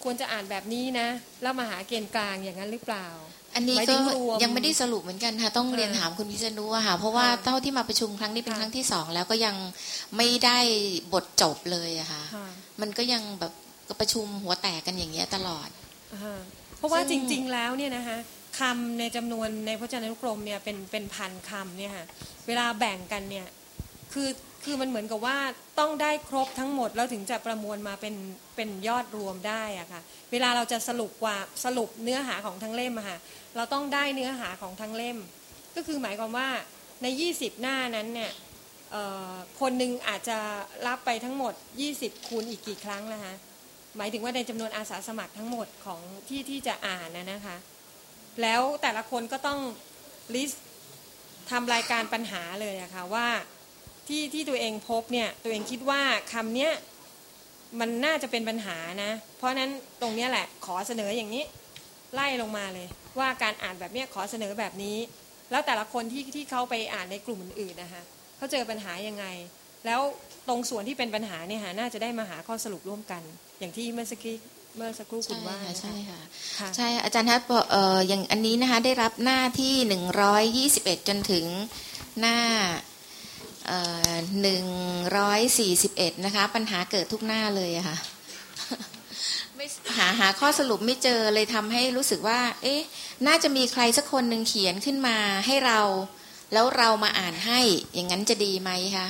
ควรจะอ่านแบบนี้นะแล้วมาหาเกณฑ์กลางอย่างนั้นหรือเปล่าอันนี้ก็ยังไม่ได้สรุปเหมือนกันค่ะต้องเรียนถามคุณพิษณุค่ะเพราะว่าเท่าที่มาประชุมครั้งนี้เป็นครั้งที่สองแล้วก็ยังไม่ได้บทจบเลยอะค่ะมันก็ยังแบบประชุมหัวแตกกันอย่างเงี้ยตลอดเพราะว่าจริงๆแล้วเนี่ยนะคะคำในจำนวนในพจนานุกรมเนี่ยเป็นเป็นพันคำเนี่ยค่ะเวลาแบ่งกันเนี่ยคือคือมันเหมือนกับว่าต้องได้ครบทั้งหมดแล้วถึงจะประมวลมาเป็นเป็นยอดรวมได้อะค่ะเวลาเราจะสรุปว่าสรุปเนื้อหาของทั้งเล่มอะค่ะเราต้องได้เนื้อหาของทั้งเล่มก็คือหมายความว่าในยี่สิบหน้านั้นเนี่ยคนหนึ่งอาจจะรับไปทั้งหมดยี่สิบคูณอีกกี่ครั้งนะคะหมายถึงว่าในจำนวนอาสาสมัครทั้งหมดของที่ที่จะอ่านนะนะคะแล้วแต่ละคนก็ต้องลิสต์ทำรายการปัญหาเลยอะค่ะว่าที่ที่ตัวเองพบเนี่ยตัวเองคิดว่าคำเนี้ยมันน่าจะเป็นปัญหานะเพราะนั้นตรงนี้แหละขอเสนออย่างนี้ไล่ลงมาเลยว่าการอ่านแบบนี้ขอเสนอแบบนี้แล้วแต่ละคนที่ที่เขาไปอ่านในกลุ่มอื่นๆนะคะเขาเจอปัญหายังไงแล้วตรงส่วนที่เป็นปัญหาเนี่ยค่ะน่าจะได้มาหาข้อสรุปร่วมกันอย่างที่เมื่อสักครู่เมื่อสักครู่คุณว่าใช่ค่ะใช่อาจารย์ทัศน์เอ่ออย่างอันนี้นะคะได้รับหน้าที่หนึ่งร้อยยี่สิบเอ็ดจนถึงหน้าหนึ่งร้อยสี่สิบเอ็ดนะคะปัญหาเกิดทุกหน้าเลยอะค่ะไม่หาหาข้อสรุปไม่เจอเลยทำให้รู้สึกว่าเอ๊ะน่าจะมีใครสักคนหนึ่งเขียนขึ้นมาให้เราแล้วเรามาอ่านให้อย่างนั้นจะดีไหมคะ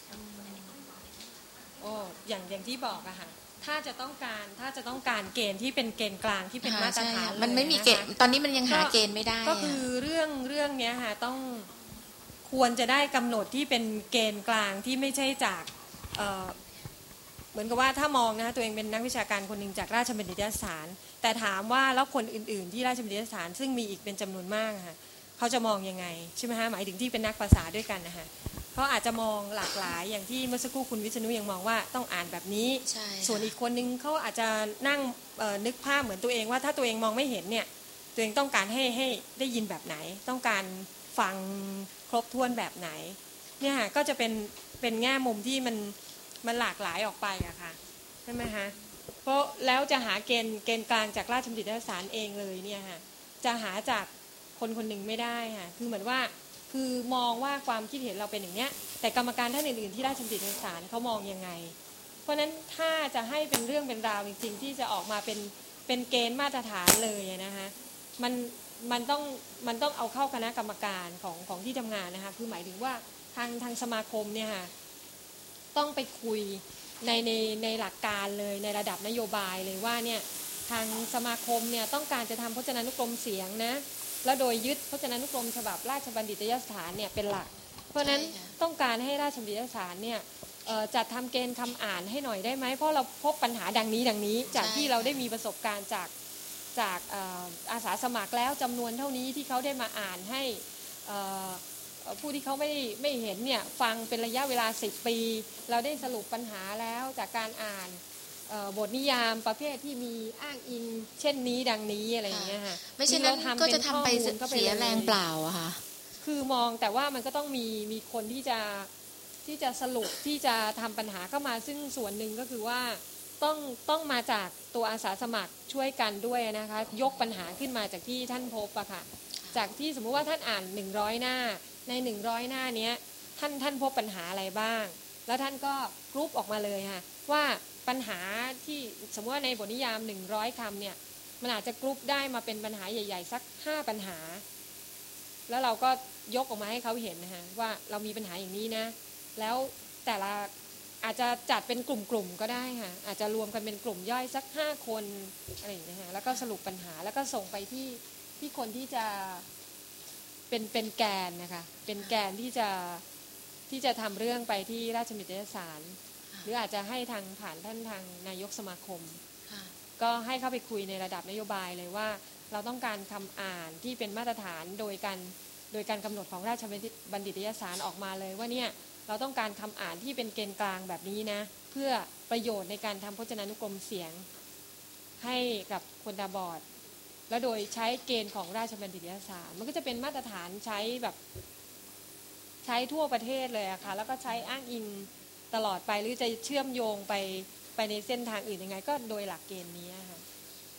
โอ้อย่างอย่างที่บอกอะค่ะถ้าจะต้องการถ้าจะต้องการเกณฑ์ที่เป็นเกณฑ์กลางที่เป็นมาตรฐานมันไม่มีเกณฑ์ตอนนี้มันยังหาเกณฑ์ไม่ได้ก็คือเรื่องเรื่องนี้ค่ะต้องควรจะได้กำหนดที่เป็นเกณฑ์กลางที่ไม่ใช่จากเอ่อเหมือนกับว่าถ้ามองนะตัวเองเป็นนักวิชาการคนหนึ่งจากราชบัณฑิตยสถานแต่ถามว่าแล้วคนอื่นๆที่ราชบัณฑิตยสถานซึ่งมีอีกเป็นจำนวนมากค่ะเขาจะมองยังไงใช่ไหมฮะหมายถึงที่เป็นนักภาษาด้วยกันนะคะเขาอาจจะมองหลากหลายอย่างที่เมื่อสักครู่คุณวิษณุยังมองว่าต้องอ่านแบบนี้ส่วนอีกคนนึงเขาอาจจะนั่งนึกภาพเหมือนตัวเองว่าถ้าตัวเองมองไม่เห็นเนี่ยตัวเองต้องการให้ให้ได้ยินแบบไหนต้องการฟังครบถ้วนแบบไหนเนี่ยค่ะก็จะเป็นเป็นแง่มุมที่มันมันหลากหลายออกไปอะค่ะใช่ไหมฮะเพราะแล้วจะหาเกณฑ์เกณฑ์กลางจากราชบัณฑิตยสถานเองเลยเนี่ยค่ะจะหาจากคนคนหนึ่งไม่ได้ค่ะคือเหมือนว่าคือมองว่าความคิดเห็นเราเป็นอย่างเนี้ยแต่กรรมการท่านอื่นๆที่ราชบัณฑิตยสถานเขามองยังไงเพราะนั้นถ้าจะให้เป็นเรื่องเป็นราวจริงๆที่จะออกมาเป็นเป็นเกณฑ์มาตรฐานเลยนะคะมันมันต้องมันต้องเอาเข้าคณะกรรมการของของที่ทำงานนะคะคือหมายถึงว่าทางทางสมาคมเนี่ยค่ะต้องไปคุยในในในหลักการเลยในระดับนโยบายเลยว่าเนี่ยทางสมาคมเนี่ยต้องการจะทำพจนานุกรมเสียงนะแล้วโดยยึดพจนานุกรมฉบับราชบัณฑิตยสถานเนี่ยเป็นหลักเพราะนั้นต้องการให้ราชบัณฑิตยสถานเนี่ยจัดทำเกณฑ์คำอ่านให้หน่อยได้ไหมเพราะเราพบปัญหาดังนี้ดังนี้จากที่เราได้มีประสบการณ์จากจากอาสาสมัครแล้วจำนวนเท่านี้ที่เขาได้มาอ่านให้ผู้ที่เขาไม่ไม่เห็นเนี่ยฟังเป็นระยะเวลาสิบปีเราได้สรุปปัญหาแล้วจากการอ่านบทนิยามประเภทที่มีอ้างอิงเช่นนี้ดังนี้อะไรอย่างเงี้ยค่ะไม่ใช่นั้นก็จะทำไปเสียแรงเปล่าอะค่ะคือมองแต่ว่ามันก็ต้องมีมีคนที่จะที่จะสรุปที่จะทำปัญหาเข้ามาซึ่งส่วนหนึ่งก็คือว่าต้องต้องมาจากตัวอาสาสมัครช่วยกันด้วยนะคะยกปัญหาขึ้นมาจากที่ท่านพบอะค่ะจากที่สมมุติว่าท่านอ่านหนึ่งร้อยหน้าในหนึ่งร้อยหน้านี้ท่านท่านพบปัญหาอะไรบ้างแล้วท่านก็กรุ๊ปออกมาเลยค่ะว่าปัญหาที่สมมติว่าในบทนิยามหนึ่งร้อยคำเนี่ยมันอาจจะกรุ๊ปได้มาเป็นปัญหาใหญ่ๆสักห้าปัญหาแล้วเราก็ยกออกมาให้เขาเห็นนะคะว่าเรามีปัญหาอย่างนี้นะแล้วแต่ละอาจจะจัดเป็นกลุ่มๆก็ได้ค่ะอาจจะรวมกันเป็นกลุ่มย่อยสักห้าคนอะไรอย่างเงี้ยค่ะแล้วก็สรุปปัญหาแล้วก็ส่งไปที่ที่คนที่จะเป็นเป็นแกนนะคะเป็นแกนที่จะที่จะทำเรื่องไปที่ราชบัณฑิตยสถานหรืออาจจะให้ทางผ่านท่านทางนายกสมาคมก็ให้เข้าไปคุยในระดับนโยบายเลยว่าเราต้องการคำอ่านที่เป็นมาตรฐานโดยการโดยการกำหนดของราชบัณฑิตยสถานออกมาเลยว่าเนี่ยเราต้องการคำอ่านที่เป็นเกณฑ์กลางแบบนี้นะเพื่อประโยชน์ในการทำพจนานุกรมเสียงให้กับคนตาบอดและโดยใช้เกณฑ์ของราชบัณฑิตยสถานมันก็จะเป็นมาตรฐานใช้แบบใช้ทั่วประเทศเลยอะค่ะแล้วก็ใช้อ้างอิงตลอดไปหรือจะเชื่อมโยงไปไปในเส้นทางอื่นยังไงก็โดยหลักเกณฑ์นี้ค่ะ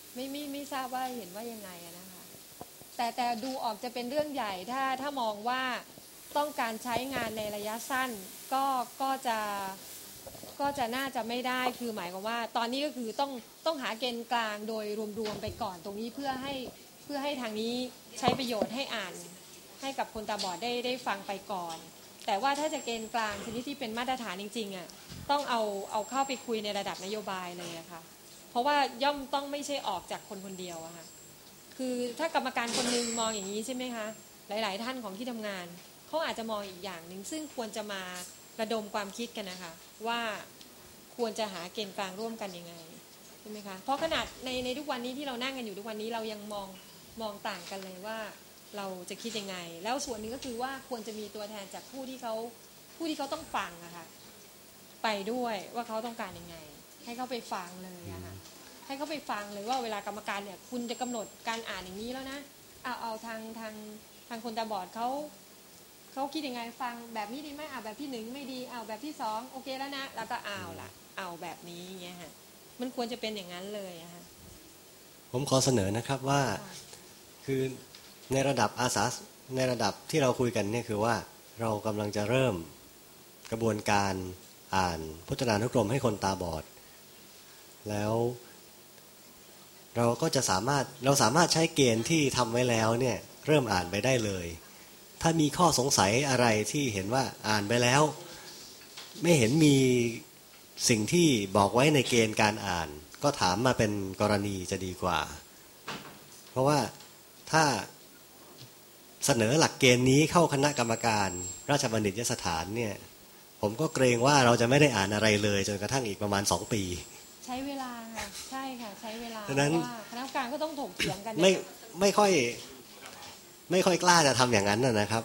ไม่ไม่ไม่ทราบว่าเห็นว่ายังไงนะคะแต่แต่ดูออกจะเป็นเรื่องใหญ่ถ้าถ้ามองว่าต้องการใช้งานในระยะสั้นก็ก็จะก็จะน่าจะไม่ได้คือหมายความว่าตอนนี้ก็คือต้องต้องหาเกณฑ์กลางโดยรวมๆไปก่อนตรงนี้เพื่อให้เพื่อให้ทางนี้ใช้ประโยชน์ให้อ่านให้กับคนตาบอดได้ได้ฟังไปก่อนแต่ว่าถ้าจะเกณฑ์กลางชนิดที่เป็นมาตรฐานจริงๆอ่ะต้องเอาเอาเข้าไปคุยในระดับนโยบายเลยอะค่ะเพราะว่าย่อมต้องไม่ใช่ออกจากคนคนเดียวอะค่ะคือถ้ากรรมการคนนึงมองอย่างนี้ใช่ไหมคะหลายๆท่านของที่ทำงานเขาอาจจะมองอีกอย่างหนึ่งซึ่งควรจะมาระดมความคิดกันนะคะว่าควรจะหาเกณฑ์กลางร่วมกันยังไงใช่ไหมคะเพราะขนาดในในทุกวันนี้ที่เรานั่งกันอยู่ทุกวันนี้เรายังมองมองต่างกันเลยว่าเราจะคิดยังไงแล้วส่วนหนึ่งก็คือว่าควรจะมีตัวแทนจากผู้ที่เขาผู้ที่เขาต้องฟังอะค่ะไปด้วยว่าเขาต้องการยังไงให้เขาไปฟังเลยอะค่ะให้เขาไปฟังเลยว่าเวลากรรมการเนี่ยคุณจะกำหนดการอ่านอย่างนี้แล้วนะเอาเอาทางทางทางคนตาบอดเขาเขาคิดยังไงฟังแบบนี้ดีไหมอ่าแบบที่หนึ่งไม่ดีเอาแบบที่สองโอเคแล้วนะแล้วก็เอาละเอาแบบนี้เงี้ยฮะมันควรจะเป็นอย่างนั้นเลยอะฮะผมขอเสนอนะครับว่าคือในระดับอาสาในระดับที่เราคุยกันเนี่ยคือว่าเรากำลังจะเริ่มกระบวนการอ่านพจนานุกรมให้คนตาบอดแล้วเราก็จะสามารถเราสามารถใช้เกณฑ์ที่ทำไว้แล้วเนี่ยเริ่มอ่านไปได้เลยถ้ามีข้อสงสัยอะไรที่เห็นว่าอ่านไปแล้วไม่เห็นมีสิ่งที่บอกไว้ในเกณฑ์การอ่านก็ถามมาเป็นกรณีจะดีกว่าเพราะว่าถ้าเสนอหลักเกณฑ์นี้เข้าคณะกรรมการราชบัณฑิตยสถานเนี่ยผมก็เกรงว่าเราจะไม่ได้อ่านอะไรเลยจนกระทั่งอีกประมาณสองปีใช้เวลาค่ะใช่ค่ะใช้เวลาเพราะว่าคณะกรรมการก็ต้องถกเถียงกันไม่ไม่ค่อยไม่ค่อยกล้าจะทำอย่างนั้นนะครับ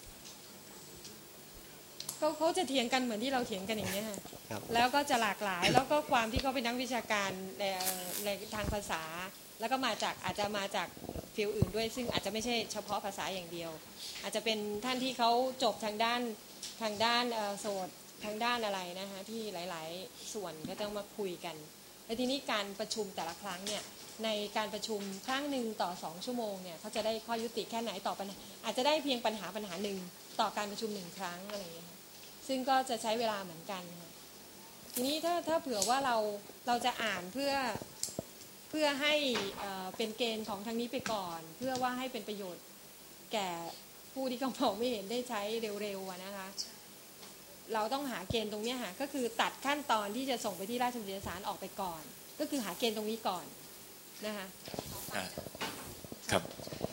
เขาเขาจะเถียงกันเหมือนที่เราเถียงกันอย่างนี้ค่ะแล้วก็จะหลากหลายแล้วก็ความที่เขาเป็นนักวิชาการในในทางภาษาแล้วก็มาจากอาจจะมาจากฟิลอื่นด้วยซึ่งอาจจะไม่ใช่เฉพาะภาษาอย่างเดียวอาจจะเป็นท่านที่เขาจบทางด้านทางด้านโสตทางด้านอะไรนะคะที่หลายๆส่วนก็ต้องมาคุยกันและทีนี้การประชุมแต่ละครั้งเนี่ยในการประชุมครั้งหนึ่งต่อสองชั่วโมงเนี่ยเขาจะได้ข้อยุติแค่ไหนต่อปัญหาอาจจะได้เพียงปัญหาปัญหาหนึ่งต่อการประชุมหนึ่งครั้งอะไรอย่างเงี้ยซึ่งก็จะใช้เวลาเหมือนกันค่ะทีนี้ถ้าถ้าเผื่อว่าเราเราจะอ่านเพื่อเพื่อให้เป็นเกณฑ์ของทางนี้ไปก่อนเพื่อว่าให้เป็นประโยชน์แก่ผู้ที่เขามองไม่เห็นได้ใช้เร็วๆนะคะเราต้องหาเกณฑ์ตรงนี้ค่ะก็คือตัดขั้นตอนที่จะส่งไปที่ราชบัณฑิตยสถานออกไปก่อนก็คือหาเกณฑ์ตรงนี้ก่อนนะคะครับ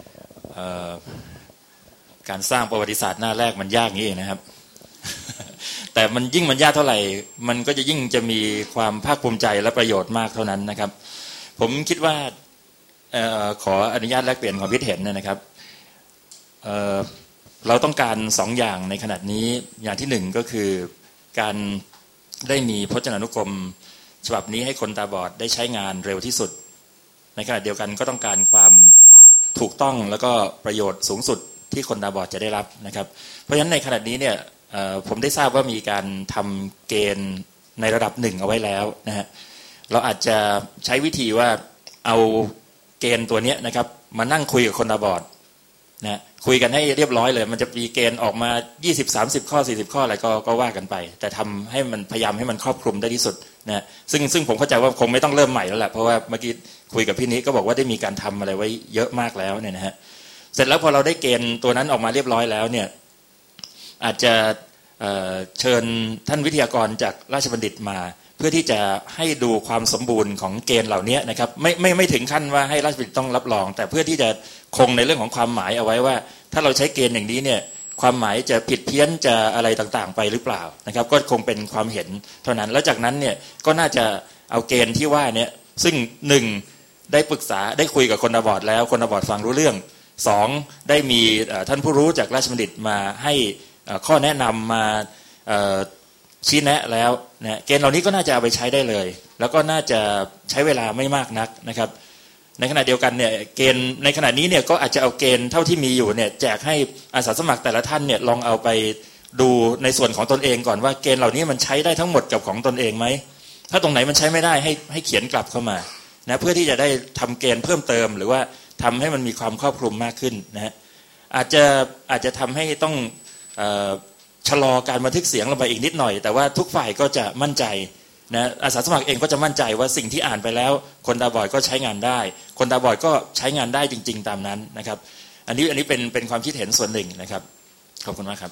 การสร้างประวัติศาสตร์หน้าแรกมันยากอย่างนี้เองนะครับแต่มันยิ่งมันยากเท่าไหร่มันก็จะยิ่งจะมีความภาคภูมิใจและประโยชน์มากเท่านั้นนะครับผมคิดว่าขออนุญาตแลกเปลี่ยนความคิดเห็นนะครับเ, เราต้องการสองอย่างในขณะนี้อย่างที่หนึ่งก็คือการได้มีพจนานุกรมฉบับนี้ให้คนตาบอดได้ใช้งานเร็วที่สุดในขณะเดียวกันก็ต้องการความถูกต้องแล้วก็ประโยชน์สูงสุดที่คนตาบอดจะได้รับนะครับเพราะฉะนั้นในขณะนี้เนี่ยผมได้ทราบว่ามีการทำเกณฑ์ในระดับหนึ่งเอาไว้แล้วนะฮะเราอาจจะใช้วิธีว่าเอาเกณฑ์ตัวนี้นะครับมานั่งคุยกับคนตาบอดนะคุยกันให้เรียบร้อยเลยมันจะมีเกณฑ์ออกมายี่สิบ สามสิบข้อสี่สิบข้ออะไรก็ก็ว่ากันไปแต่ทำให้มันพยายามให้มันครอบคลุมได้ที่สุดนะซึ่งซึ่งผมเข้าใจว่าคงไม่ต้องเริ่มใหม่แล้วแหละเพราะว่าเมื่อกี้คุยกับพี่นิก็บอกว่าได้มีการทำอะไรไว้เยอะมากแล้วเนี่ยนะฮะเสร็จแล้วพอเราได้เกณฑ์ตัวนั้นออกมาเรียบร้อยแล้วเนี่ยอาจจะเอ่อเชิญท่านวิทยากรจากราชบัณฑิตมาเพื่อที่จะให้ดูความสมบูรณ์ของเกณฑ์เหล่านี้นะครับไม่ไม่ไม่ถึงขั้นว่าให้ราชบัณฑิตต้องรับรองแต่เพื่อที่จะคงในเรื่องของความหมายเอาไว้ว่าถ้าเราใช้เกณฑ์อย่างนี้เนี่ยความหมายจะผิดเพี้ยนจะอะไรต่างๆไปหรือเปล่านะครับก็คงเป็นความเห็นเท่านั้นแล้วจากนั้นเนี่ยก็น่าจะเอาเกณฑ์ที่ว่าเนี่ยซึ่งหนึ่งได้ปรึกษาได้คุยกับคนตาบอดแล้วคนตาบอดฟังรู้เรื่องสองได้มีท่านผู้รู้จากราชบัณฑิตมาให้ข้อแนะนำมาชี้แนะแล้วนะเกณฑ์เหล่านี้ก็น่าจะเอาไปใช้ได้เลยแล้วก็น่าจะใช้เวลาไม่มากนักนะครับในขณะเดียวกันเนี่ยเกณฑ์ในขณะนี้เนี่ยก็อาจจะเอาเกณฑ์เท่าที่มีอยู่เนี่ยแจกให้อาสาสมัครแต่ละท่านเนี่ยลองเอาไปดูในส่วนของตนเองก่อนว่าเกณฑ์เหล่านี้มันใช้ได้ทั้งหมดกับของตนเองไหมถ้าตรงไหนมันใช้ไม่ได้ให้ให้เขียนกลับเข้ามานะเพื่อที่จะได้ทำเกณฑ์เพิ่มเติมหรือว่าทำให้มันมีความครอบคลุมมากขึ้นนะฮะอาจจะอาจจะทำให้ต้องเอ่อชะลอการบันทึกเสียงลงไปอีกนิดหน่อยแต่ว่าทุกฝ่ายก็จะมั่นใจนะอาสาสมัครเองก็จะมั่นใจว่าสิ่งที่อ่านไปแล้วคนตาบอดก็ใช้งานได้คนตาบอดก็ใช้งานได้จริงๆตามนั้นนะครับอันนี้อันนี้เป็นเป็นความคิดเห็นส่วนหนึ่งนะครับขอบคุณมากครับ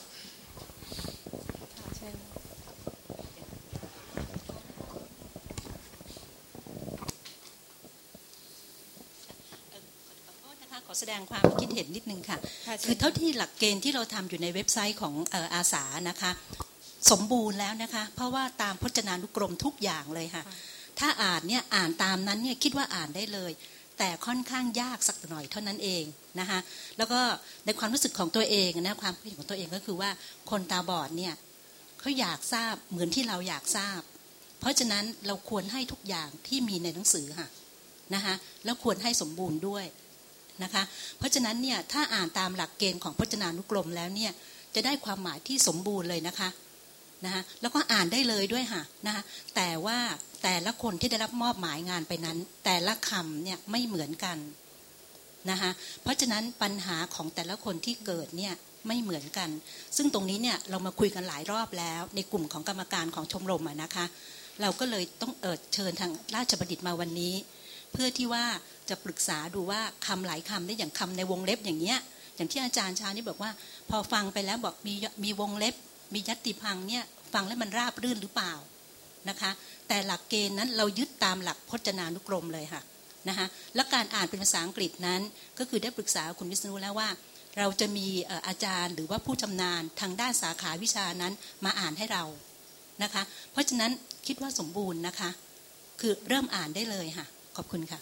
ขอแสดงความคิดเห็นนิดนึงค่ะคือเท่าที่หลักเกณฑ์ที่เราทำอยู่ในเว็บไซต์ของเอ่ออาสานะคะสมบูรณ์แล้วนะคะเพราะว่าตามพจนานุกรมทุกอย่างเลยค่ะถ้าอ่านเนี่ยอ่านตามนั้นเนี่ยคิดว่าอ่านได้เลยแต่ค่อนข้างยากสักหน่อยเท่านั้นเองนะคะแล้วก็ในความรู้สึกของตัวเองนะความคิดของตัวเองก็คือว่าคนตาบอดเนี่ยเขาอยากทราบเหมือนที่เราอยากทราบเพราะฉะนั้นเราควรให้ทุกอย่างที่มีในหนังสือค่ะนะคะแล้วควรให้สมบูรณ์ด้วยนะคะเพราะฉะนั้นเนี่ยถ้าอ่านตามหลักเกณฑ์ของพจนานุกรมแล้วเนี่ยจะได้ความหมายที่สมบูรณ์เลยนะคะนะคะแล้วก็อ่านได้เลยด้วยค่ะนะคะแต่ว่าแต่ละคนที่ได้รับมอบหมายงานไปนั้นแต่ละคำเนี่ยไม่เหมือนกันนะคะเพราะฉะนั้นปัญหาของแต่ละคนที่เกิดเนี่ยไม่เหมือนกันซึ่งตรงนี้เนี่ยเรามาคุยกันหลายรอบแล้วในกลุ่มของกรรมการของชมรมอะนะคะเราก็เลยต้องเอิดเชิญทางราชบัณฑิตมาวันนี้เพื่อที่ว่าจะปรึกษาดูว่าคำหลายคำได้อย่างคำในวงเล็บอย่างเงี้ยอย่างที่อาจารย์ชานี่บอกว่าพอฟังไปแล้วบอกมีมีวงเล็บมียัตติพังเนี่ยฟังแล้วมันราบรื่นหรือเปล่านะคะแต่หลักเกณฑ์นั้นเรายึดตามหลักพจนานุกรมเลยค่ะนะคะและการอ่านเป็นภาษาอังกฤษนั้นก็คือได้ปรึกษาคุณวิษณุแล้วว่าเราจะมีอาจารย์หรือว่าผู้ชำนาญทางด้านสาขาวิชานั้นมาอ่านให้เรานะคะเพราะฉะนั้นคิดว่าสมบูรณ์นะคะคือเริ่มอ่านได้เลยค่ะขอบคุณค่ะ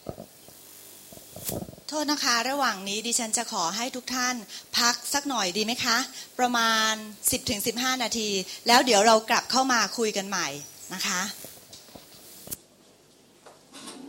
โทษนะคะระหว่างนี้ดิฉันจะขอให้ทุกท่านพักสักหน่อยดีไหมคะประมาณ สิบถึงสิบห้า นาทีแล้วเดี๋ยวเรากลับเข้ามาคุยกันใหม่นะคะ